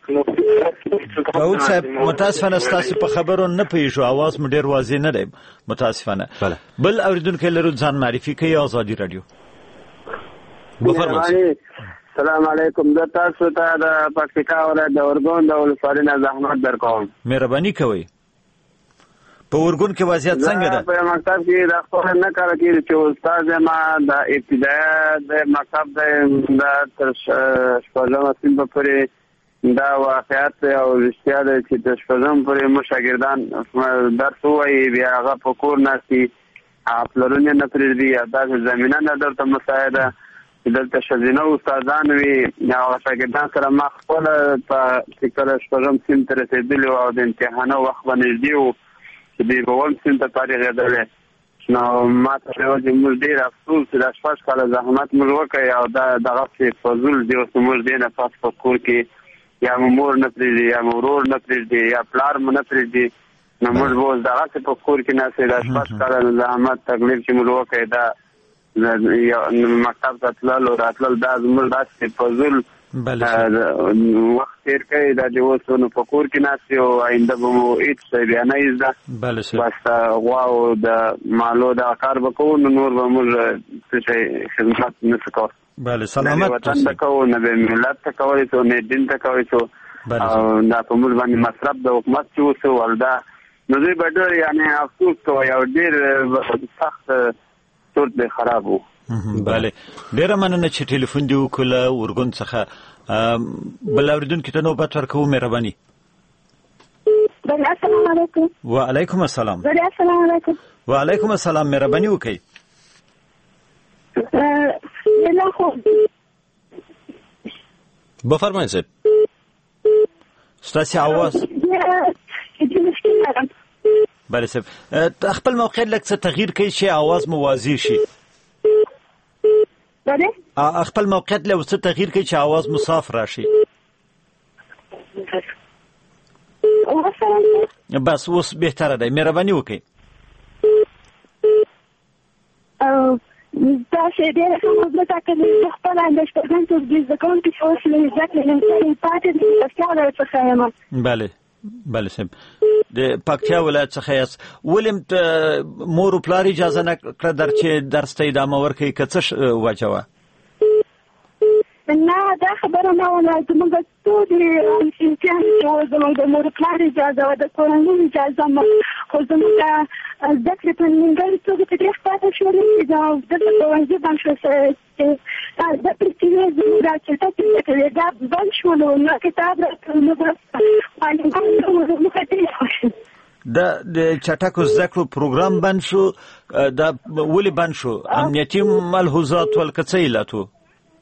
داود صاحب متاسفانه تاسو په خبرو نه پیژو आवाज مو ډیر واضح نه دی متاسفانه بل اوریدونکو لرو ځان معرفي کوي آزادی رادیو بفرمایئ السلام علیکم د تاسو ته د پکتیکا ولایت د ورګون د ولسوالۍ نه زحمت درکوم مهرباني کوئ په ورګون کې وضعیت څنګه ده په مکتب کې د خپل نه کار کوي چې استاد ما د ابتدایي د مکتب د تر شپږم صنف پورې دا واقعیت او رښتیا ده چې د شپږم پورې مو شاګردان درس وایي بیا هغه په کور ناستي خپلونه نه پرېږدي دا زمينه نه درته مساعده دلته شزینه استادان وي یا شاګردان سره ما خپل په کله شپږم سیم ته رسېدلی او د امتحانو وخت به نږدې و چې دوی به اووم سیم ته فارغېدلی. نو ما ته ویل چې موږ ډېر افسوس چې دا 6 کاله زحمت موږ وکړی او دا دغسې فضول دی. اوس موږ دې نه پس په کور کې یا مو مور نه پرېږدي یا مو ورور نه پرېږدي یا پلار مو نه پرېږدي. نو موږ به اوس دغسې په کور کې ناستې دا 6 کاله زحمت تکلیف چې موږ وکړی دا مکتب ته تلل او راتلل دا زموږ داسې فضول وخت تېر کوي. دا چې اوس نو په کور کې ناست یو آینده به مو هېڅ شی بیا نه یې زده بس غوا او د مالو دغه کار به کوو نو نور به موږ څه شی خدمت نه شو کولی. نه وطن ته کوو نه به ملت ته کولی شو نه دین ته کولی شو او دا په موږ باندې مصرف د حکومت چې اوس والدا نو دوی به ډېر یعنې افسوس کوی او ډېر سخت صورت به خراب وو. بله ډیره مننه چې ټلیفون دی وکړه ورګون څخه بل اوریدونکو ته نوبت ورکوو مهرباني. بله السلام علیکم. وعلیکم السلام. بله السلام علیکم. وعلیکم السلام مهرباني وکړئ. بفرمایید صاحب. ستاسې आवाज بله صاحب خپل موقعیت لږ څه تغییر کړئ چې आवाज مو واضح شي. خپل موقعیت له وسط تغییر کوي چې आवाज مصاف راشي. بس اوس بهتره دی مهرباني وکړئ. دا چې ډېره ښه مثبته کړې خپله اندېښنه چې زده کوونکي چې اوس له زده کړې نه پاتې دي پکتیا ولایت څخه یم. بله صاحب د پکتیا ولایت څخه یاست. ولې مور و پلار اجازه نه کړه چې درس ته ادامه ورکړئ که څه وجه وه؟ نه دا خبره نه وه زموږ ټول امتحان چې زموږ د مور و پلار اجازه وه د کورنۍ اجازه خو زموږ زده کړې په نیمګړې توګه په دې پاتې شولې چې دلته ښوونځي بند شو زده کړې چې وې زموږ دا چټکې زده کړې دا بند شولو نو کتاب راکړو نو معلومان موږ ډېر خوښ د چټکو زده کړو پروګرام بند شو. دا ولې بند شو؟ امنیتي ملحوظات ول که څه علت و؟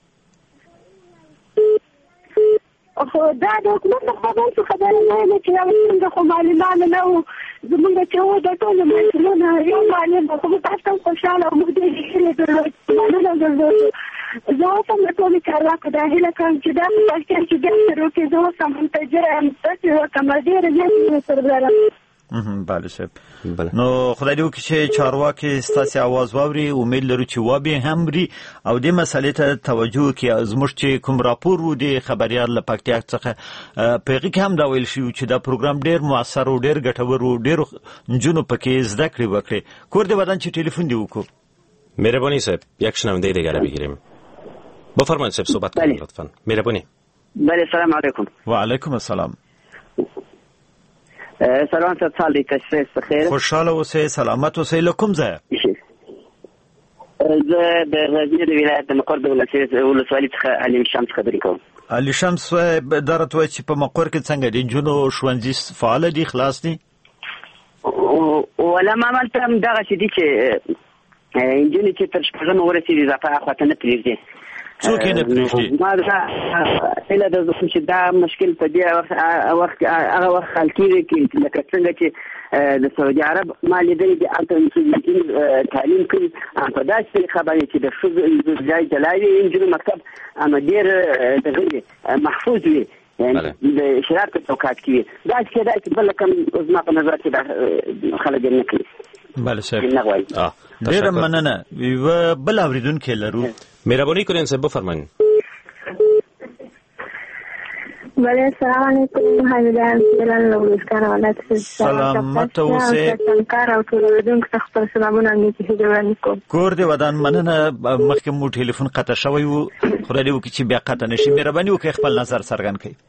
خو دا د حکومت څخه داسې خبرې نه ویلې چې څنګه خو معلمان نه وو زموږ چې وو د ټولو مسؤلونه یو معلم خو موږ تاسو هم خوشحاله او موږ ډېر هیلې درلودې مننه درلودو. زه اوس هم د ټولو چارواکو دا هیله کوم چې دا په پکتیا کې بیا شروع کړي. زه اوس هم منتظره یم داسې وکړم ډېره زیاتې مینه سره لرم. بله صاحب نو خدای دې وکړي چې چارواکي ستاسې आवाज واوري. امید لرو چې وابې هم مري او دې مسئلې ته توجه وکړي. زموږ چې کوم راپور و د خبریال له پکتیا څخه په هغې کې هم دا ویل شوي چې دا پروګرام ډېر مؤثر و ډېر ګټور و ډېرو نجونو پکې زده کړې وکړې. کور دې ودان چې ټلیفون دې وکړو. مهربانی صاحب یک شنونده دیگر رو بگیریم. بفرمایید صاحب صحبت کنید لطفا. مهربانی. بله سلام علیکم. و علیکم السلام. سلام سال تشریف بخیر. خوشحال اوسئ سلامت اوسئ. له کوم ځایه؟ زه د غزني د ولایت د مقر د ولسوالۍ څخه علي شمس خبرې کوم. علي شمس دا راته وایي چې په مقر کې څنګه دي نجونو ښوونځي فعاله دي خلاص دي؟ ولا ما عملته هم دغسې دي چې نجونې چې تر شپږمه ورسېدي اضافه اخواته نه پرېږدي. څوک یې نه پرېږدي؟ ما هیله ده چې دا مشکل په دې وخت هغه وخت حل کېږي لکه څنګه چې د سعودي عرب ما لیدلي دي هلته تعلیم کوي په داسې طریقه باندې چې د ښځو ځای جلا وي نجونو مکتب اما ډېر دغه وي محفوظ وي د شریعت په چوکاټ کې وي. داسې کېدای چې بله کوم زما په نظر کې دا خلک نه کوي. بله صاحب ډېره مننه. یوه بل اورېدونکی لرو. مهربانی کنین صاحب بفرمایید. بله السلام علیکم. حمیدان سیلان لوګسکان ولایت سلامت اوسئ. کار او ټول اوریدونکو ته خپل سلامونه نیکی هجرانی کوم. کور دې ودان مننه. مخکې مو ټلیفون قطع شوی و خدای دې وکړي چې بیا قطع نشي. مهرباني وکړئ خپل نظر څرګند کړئ.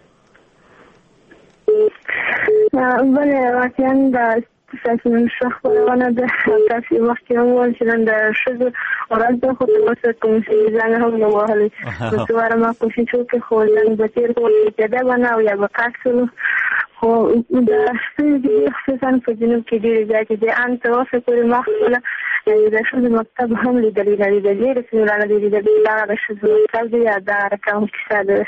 بله واقعا د تاسو نن خبرونه ده تاسو وخت یو ول چې نن د ښځو ورځ ده خو تاسو کوم څه ځان هم نو وهلي نو سوار ما کوشش وکړ خو نن به تیر کوم چې دا باندې او یا وکړو خو دا څه دي خصوصا په جنوب کې ډېر ځای چې ان ته اوسه پورې مخکله د ښځو مکتب هم لیدلی دی رسمي لیدلی دا د ښځو مکتب دی یا دا رقم کیسه د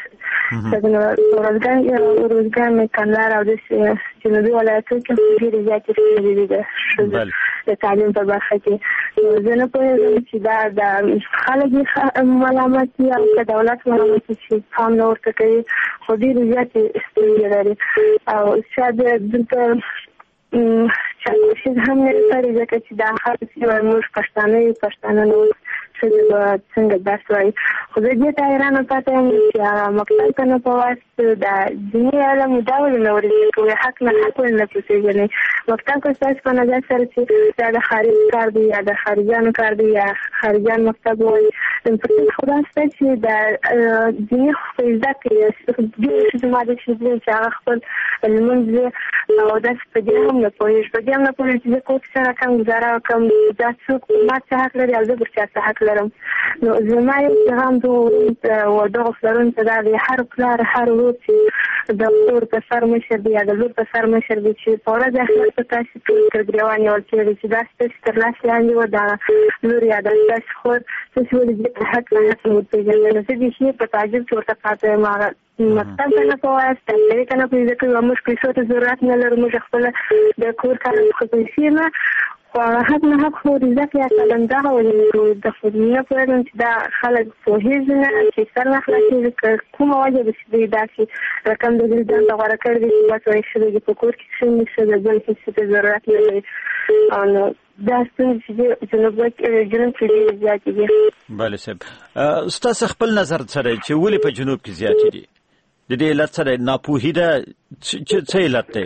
روزګان مې کندهار او د جنوبي ولایتونو کې ډېرې زیاتې ستونزې دي د ښځو د تعلیم په برخه کې. زه نه پوهېږم چې دا د خلک ملامت دي او که دولت ملامت دي چې پام نه ورته کوي، خو ډېرې زیاتې ستونزې لري او شاید دلته چاپلوسي هم نه لري ځکه چې دا خلک چې موږ پښتانه نه اوس ښځې به څنګه درس وایي. خو زه دې ته حیرانه پاتې یم چې مکتب ته نه په واسطه د دیني علم دا ولې نه ورزده کوي، حق نه ولې نه پوهېږي. مکتب که ستاسو په نظر سره چې دا د خارج کار دی یا د خارجیانو کار دی یا خارجیان مکتب وایي، خو دا شته چې د دیني زده کړې ډېرې ښځې ما دې چې هغه خپل لمونځ او داسې په دې هم نه پوهېږي چې زه کور کې څنګه کوم ګزاره وکړم، دا څوک ما څه حق لري او زه پر چا څه حق لرم. نو زما یو پیغام دغو پلرونو ته دا دی، هر پلار هر ورور چې د کور په سر مشر دی یا د لور په سر مشر دی چې په ورځ اخرت په تاسې ټول تر ګرېوان نیول کېږي چې دا ستاسې تر لاس لاندې وه دا لور یا د ستاسې خور تاسې ولې دې په حق نه وپېژنئ. نو زه بیخي په تعجب کې ورته پاته یم. هغه مکتب ته نه په واسطه ادارې ته نه په زده کوي او موږ پیسو ته ضرورت نه لرو، موږ خپله د کور کار خو پیسې نه خو حق نه حق خو رضا کې اصلا دغه ولې د خو نه پوهېږم چې دا خلک پوهېږي نه چې سر نه خلاصېږي که کومه وجه ده چې دوی داسې رقم د دوی ځان ته غوره کړی دی چې بس وایي ښځه دې په کور کې کښېني، ښځه بل هېڅ ته ضرورت نه لري. نو دا ستونزې چې جنوب کې ډېرې زیاتې دي. بله صاحب، ستاسو خپل نظر سره چې ولې په جنوب کې زیاتې دي؟ د دې علت سره ناپوهي ده، څه علت دی؟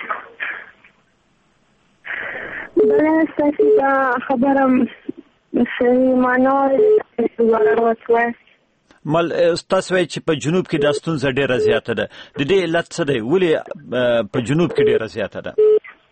بله ستاسې دا خبره صحیح معنا تاسو وایي چې په جنوب کې دا ستونزه ډېره زیاته ده، د دې علت څه دی؟ ولې په جنوب کې ډېره زیاته ده؟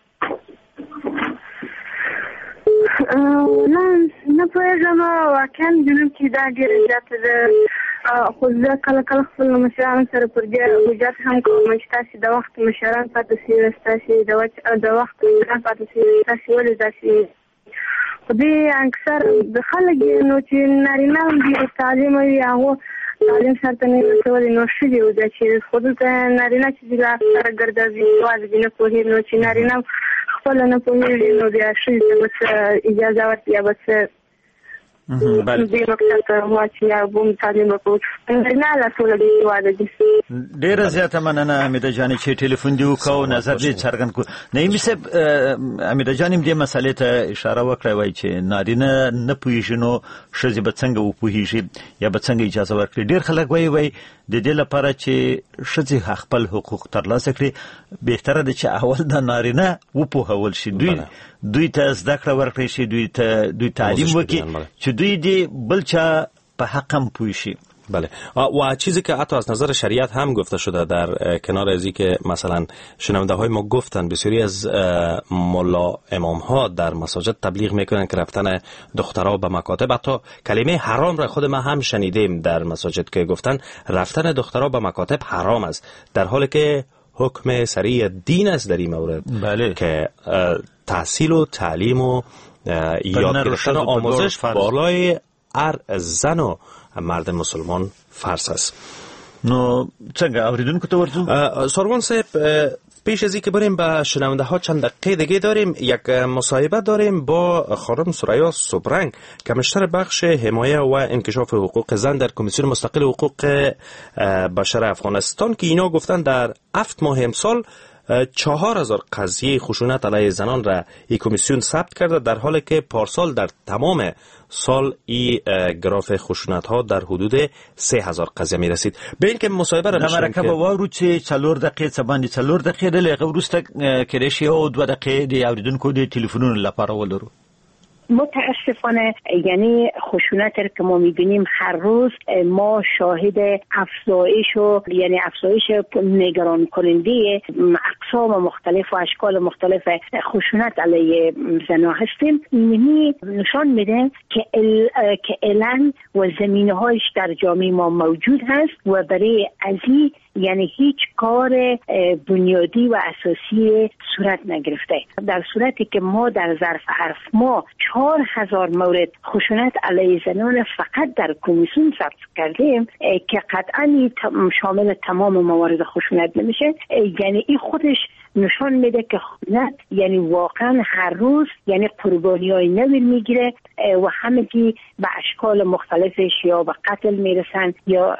نه پوهېږم، واقعا جنوب کې دا ډېره زیاته ده. خو زه کله خپل مشرانو سره پر دې حجت هم کوم چې تاسې د وخت مشران پاتې شوي، تاسې د وخت مشران پاتې شوي، تاسې ولې داسې. خو دې اکثر د خلک نو چې نارینه هم ډېر تعلیم وي هغو تعلیم شرط نه ورکولې نو ښځې وده چې خو دلته نارینه چې دي له اکثره ګردوي یوازې دې نه پوهېږي. نو چې نارینه خپله نه پوهېږي نو بیا ښځې ته به څه اجازه ورکړي یا به څه دې مکتب ته واچي یا بوم تعلیم وکړو. نارینه له ټوله دې هېواده دي. ډېره زیاته مننه حمیده جانې چې ټلیفون دې وکړو او نظر دې څرګند کړو. نعیمي صاحب، حمیده جانې هم دې مسئلې ته اشاره وکړه، وایي چې نارینه نه پوهېږي نو ښځې به څنګه وپوهېږي یا به څنګه اجازه ورکړي. ډېر خلک وایي د دې لپاره چې ښځې خپل حقوق ترلاسه کړي بهتره ده چې اول د نارینه وپوهول شي، دوی ته زده کړه ورکړی شي، دوی تعلیم وکړي چې دوی دې بل چا په حق هم پوه شي. بله، و چیزی که حتی از نظر شریعت هم گفته شده در کنار از که مثلا شنونده های ما گفتن بسیاری از ملا امام ها در مساجد تبلیغ میکنن که رفتن دخترها به مکاتب، حتی کلمه حرام را خود ما هم شنیدیم در مساجد که گفتن رفتن دخترها به مکاتب حرام است، در حالی که حکم صریح دین است در این مورد. بله. که تحصیل و تعلیم و یاد گرفتن و آموزش بالای هر زن و مرد مسلمان فرض است. نو څنګه اوریدونکو ته ورځو؟ سروان صاحب، پیش از اینکه بریم به شنونده ها چند دقیقه دیگه داریم، یک مصاحبه داریم با خانم ثریا صبرنگ، کمیشنر بخش حمایه و انکشاف حقوق زن در کمیسیون مستقل حقوق بشر افغانستان که اینا گفتن در 7 ماه امسال 4000 قضیه خشونت علیه زنان را این کمیسیون ثبت کرده، در حالی که پارسال در تمام سال این گراف خشونت ها در حدود 3000 قضیه می رسید. به این که مصاحبه را نشون که وارو چې 4 دقیقې څه باندې 4 دقیقې دلته وروسته کېدای شي او 2 دقیقې د اوریدونکو د ټلیفونونو لپاره ولرو. متاسفانه یعنی خشونت که ما میبینیم هر روز ما شاهد افزایش و یعنی افزایش نگران کننده اقسام مختلف و اشکال مختلف خشونت علیه زنان هستیم. اینمی نشان میده که علن و زمینه‌هایش در جامعه ما موجود هست و برای ازی یعنی هیچ کار بنیادی و اساسی صورت نگرفته. در صورتی که ما در ظرف حرف ما 4000 مورد خشونت علیه زنان فقط در کمیسیون ثبت کردیم که قطعا شامل تمام موارد خشونت نمیشه، یعنی این خودش نشان میده که خشونت یعنی واقعا هر روز یعنی قربانی‌های نوی میگیره و همگی به اشکال مختلفش یا به قتل میرسن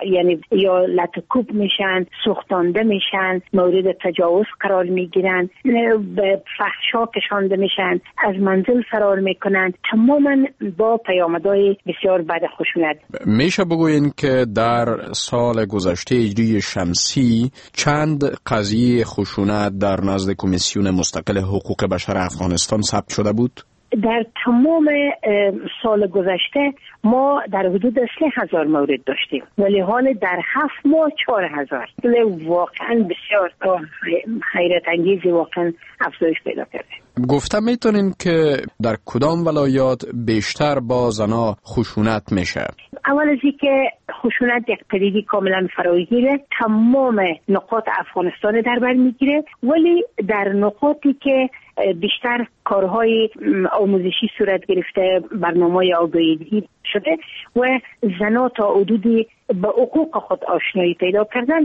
یا لطکوب میشن، سوختانده میشن، مورد تجاوز قرار میگیرن، به فحشا کشانده میشن، از منزل فرار میکنن، تماما با پیامدهای بسیار بد خشونت. میشه بگوین که در سال گذشته هجری شمسی چند قضیه خشونت در نزد کمیسیون مستقل حقوق بشر افغانستان ثبت شده بود؟ در تمام سال گذشته ما در حدود 3000 مورد داشتیم، ولی حال در 7 ماه 4000. واقعا بسیار حیرت انگیزی، واقعا افزایش پیدا کرده. گفتم میتونین که در کدام ولایات بیشتر با زنا خشونت میشه؟ اول از اینکه خشونت یک پدیده کاملا فراگیره، تمام نقاط افغانستان در بر میگیره، ولی در نقاطی که بیشتر کارهای آموزشی صورت گرفته، برنامه‌های آگاهی شده و زنا تا حدودی به حقوق خود آشنایی پیدا کردن،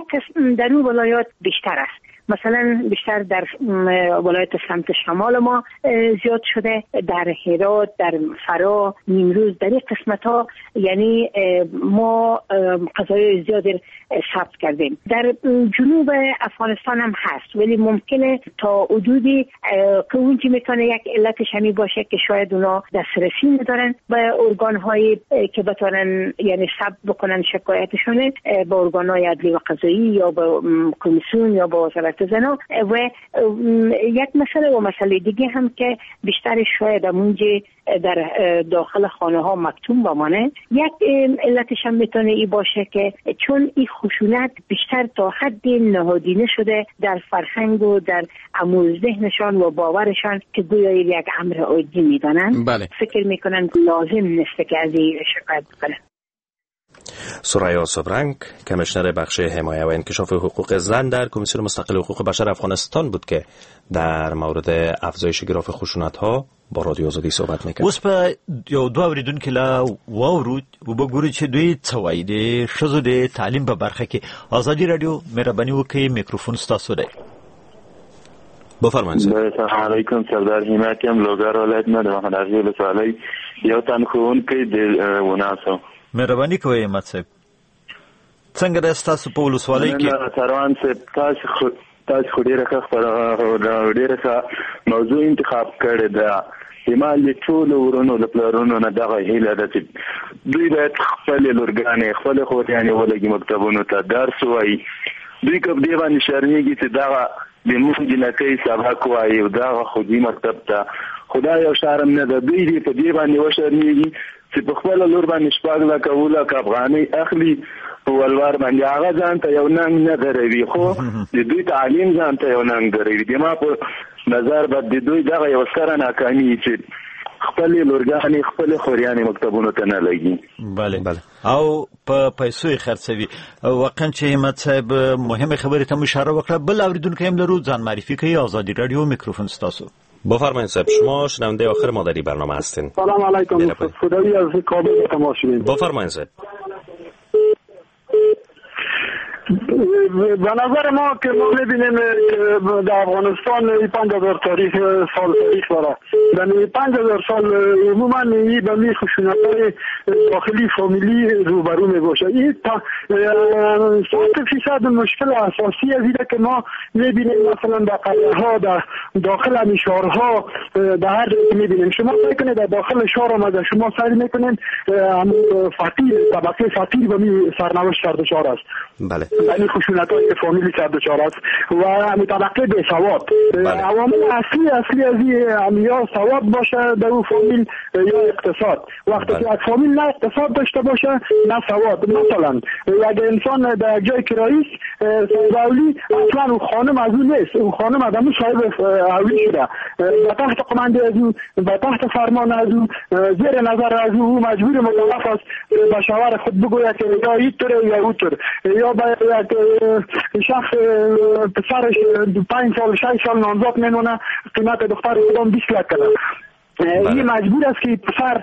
در اون ولایات بیشتر است. مثلا بیشتر در ولایت سمت شمال ما زیاد شده، در هرات، در فرا، نیمروز، در این قسمت ها یعنی ما قضایای زیادی ثبت کردیم. در جنوب افغانستان هم هست، ولی ممکنه تا حدودی که اونجا میتونه یک علتش همی باشه که شاید اونا دسترسی ندارن به ارگان هایی که بتونن یعنی ثبت بکنن شکایتشونه، به ارگان های عدلی و قضایی یا به کمیسیون یا به وزارت زنا. و یک مسئله دیگه هم که بیشتر شاید اونجا در داخل خانه ها مکتوم بمانه، یک علتش هم میتونه ای باشه که چون این خشونت بیشتر تا حد نهادینه شده در فرهنگ و در عمول ذهنشان و باورشان که گویا یک امر عادی میدانن. بله. فکر میکنن که لازم نیست که از این شکایت کنن. سریا سبرنگ، کمیشنر بخش حمایت و انکشاف حقوق زن در کمیسیون مستقل حقوق بشر افغانستان بود که در مورد افزایش گراف خشونت‌ها با رادیو آزادی صحبت میکرد. اوس په یو دوه اوریدونکو لا واورو وګورئ چې دوی څه وایي د ښځو د تعلیم په برخه کې. آزادي رادیو مهرباني وکړئ میکروفون ستاسو دی. بفرمایید. السلام علیکم. سردار حمایت یم لوګر ولایت نه د مهاراجي ولسوالۍ یو تن ښوونکی د وناسو. مهرباني کوئ احمد صاحب. څنګه د تاسو په ولسوالۍ کې تروان صاحب تاسو ډیره ښه موضوع انتخاب کړی ده. ایمال ټول ورونو د پلارونو نه دغه هیله ده چې دوی باید خپل لورګانې خپل خوريانې ولګي مکتبونو ته درس وایي. دوی کوم دی باندې شرمېږي چې دغه د موږ جنکۍ سبق وایي او دغه خودي مکتب ته خدای او شرم نه ده. دوی دې په دې باندې وشرمېږي چې په خپل لور باندې شپږ لکه ولکه افغانۍ اخلي په ولوار باندې هغه ځان ته یو ننګ نه دروي، خو د دوی تعلیم ځان ته یو ننګ دروي. د ما په نظر بعد د دوی دغه یو سره ناکامي چې خپل لورګانې خپل خوريانې مکتبونو ته نه لګي. بله او په پیسو خرڅوي. واقعا چې احمد صاحب مهمه خبره ته اشاره وکړه. بل اوریدونکو هم لرو ځان معرفی کوي. آزادی رادیو میکروفون ستاسو. بفرمایید صاحب، شما شنونده آخر ما در این برنامه هستین. سلام علیکم. خدایی از کابل تماس شدیم. بفرمایید صاحب. به نظر ما که ما میبینیم در افغانستان 5000 تاریخ داره. در 5000 سال عموما این به می خشونت‌های داخلی فامیلی روبرو میباشه. این 100% مشکل اساسی از اینه که ما میبینیم مثلا در قریه‌ها، در داخل شهرها، در هر جایی میبینیم. شما فکر کنید در داخل شهر آمده شما سعی میکنید فقیر طبقه فقیر به می سرنوشت سردشار است. بله. یعنی خشونت‌های فامیلی سردشار است و طبقه طبقه بی سواد. عوامل اصلی از این یا سواد باشه در اون فامیل یا اقتصاد. وقتی که یک فامیل نه اقتصاد داشته باشه نه سواد. مثلا یک انسان در جای کرایی صاحب اولی اصلا اون خانم از اون نیست، اون خانم از اون صاحب اولی شده، به تحت قمانده از اون، به تحت فرمان از اون، زیر نظر از اون مجبور مکلف است به شوهر خود بگوید که یا این طور یا اون طور، یا به یک شخص پسرش 5 سال 6 سال نامزد میمونه، قیمت دختر کدام 20 لک کنه. این مجبور است که پسر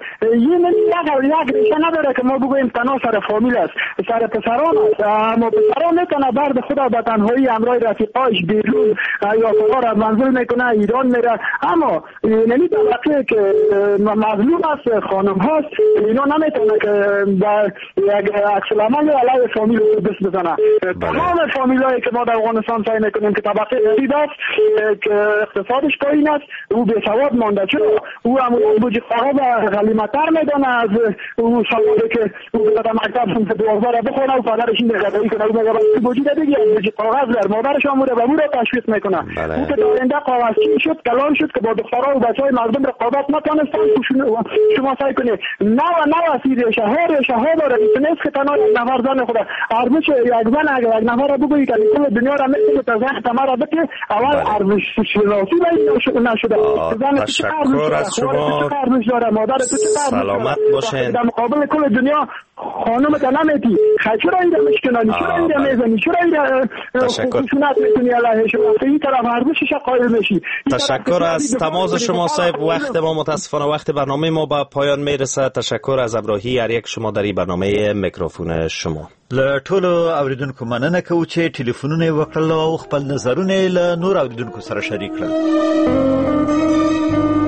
یک ریشه نداره که ما بگوییم تنها سر فامیل است، سر پسران است. اما پسران میتونه برد خدا به تنهایی همراه رفیقایش بیرون یا سوار منزل میکنه ایران میره. اما نمی طبقه که مظلوم است خانم هاست اینا نمیتونه که در یک عکس العمل علیه فامیل دست بزنه. تمام فامیل هایی که ما در افغانستان سعی میکنیم که طبقه جدید است که اقتصادش پایین است او به سواد مانده، چرا او امروز بوجی کاغذ غلیمتر میدانه از او سواده که او بزده مکتب سنف 12 بخونه و پدرش این غذایی کنه. او میگه بوجی دیگه بوجی کاغذ در مادرش آموده و او را تشویق میکنه. او که دارنده کاغذچی شد کلان شد که با دخترها و بچهای مردم رقابت نتونستن. شما سعی کنید نه اسیر شهر داره نیست که تنها یک نفر زن خود ارزش یک زن اگر یک نفر بگویی که کل دنیا را میگه تا زن تمام بده اول ارزش شناسی نشده. زن تشکر از شما، سلامت باشین. در مقابل کل دنیا خانم تا نمیتی چرا اینجا مشکنانی، چرا اینجا میزنی، چرا اینجا خشونت میکنی علیه شما، این طرف ارزشش قائل میشی. تشکر از تماس شما صاحب. وقت ما متاسفانه وقت برنامه ما به پایان میرسه. تشکر از ابراهی هر یک شما در این برنامه میکروفون شما. له ټولو اوریدونکو مننه کوو چې ټلیفونونه وکړل او خپل نظرونه له نور اوریدونکو سره شریک کړل.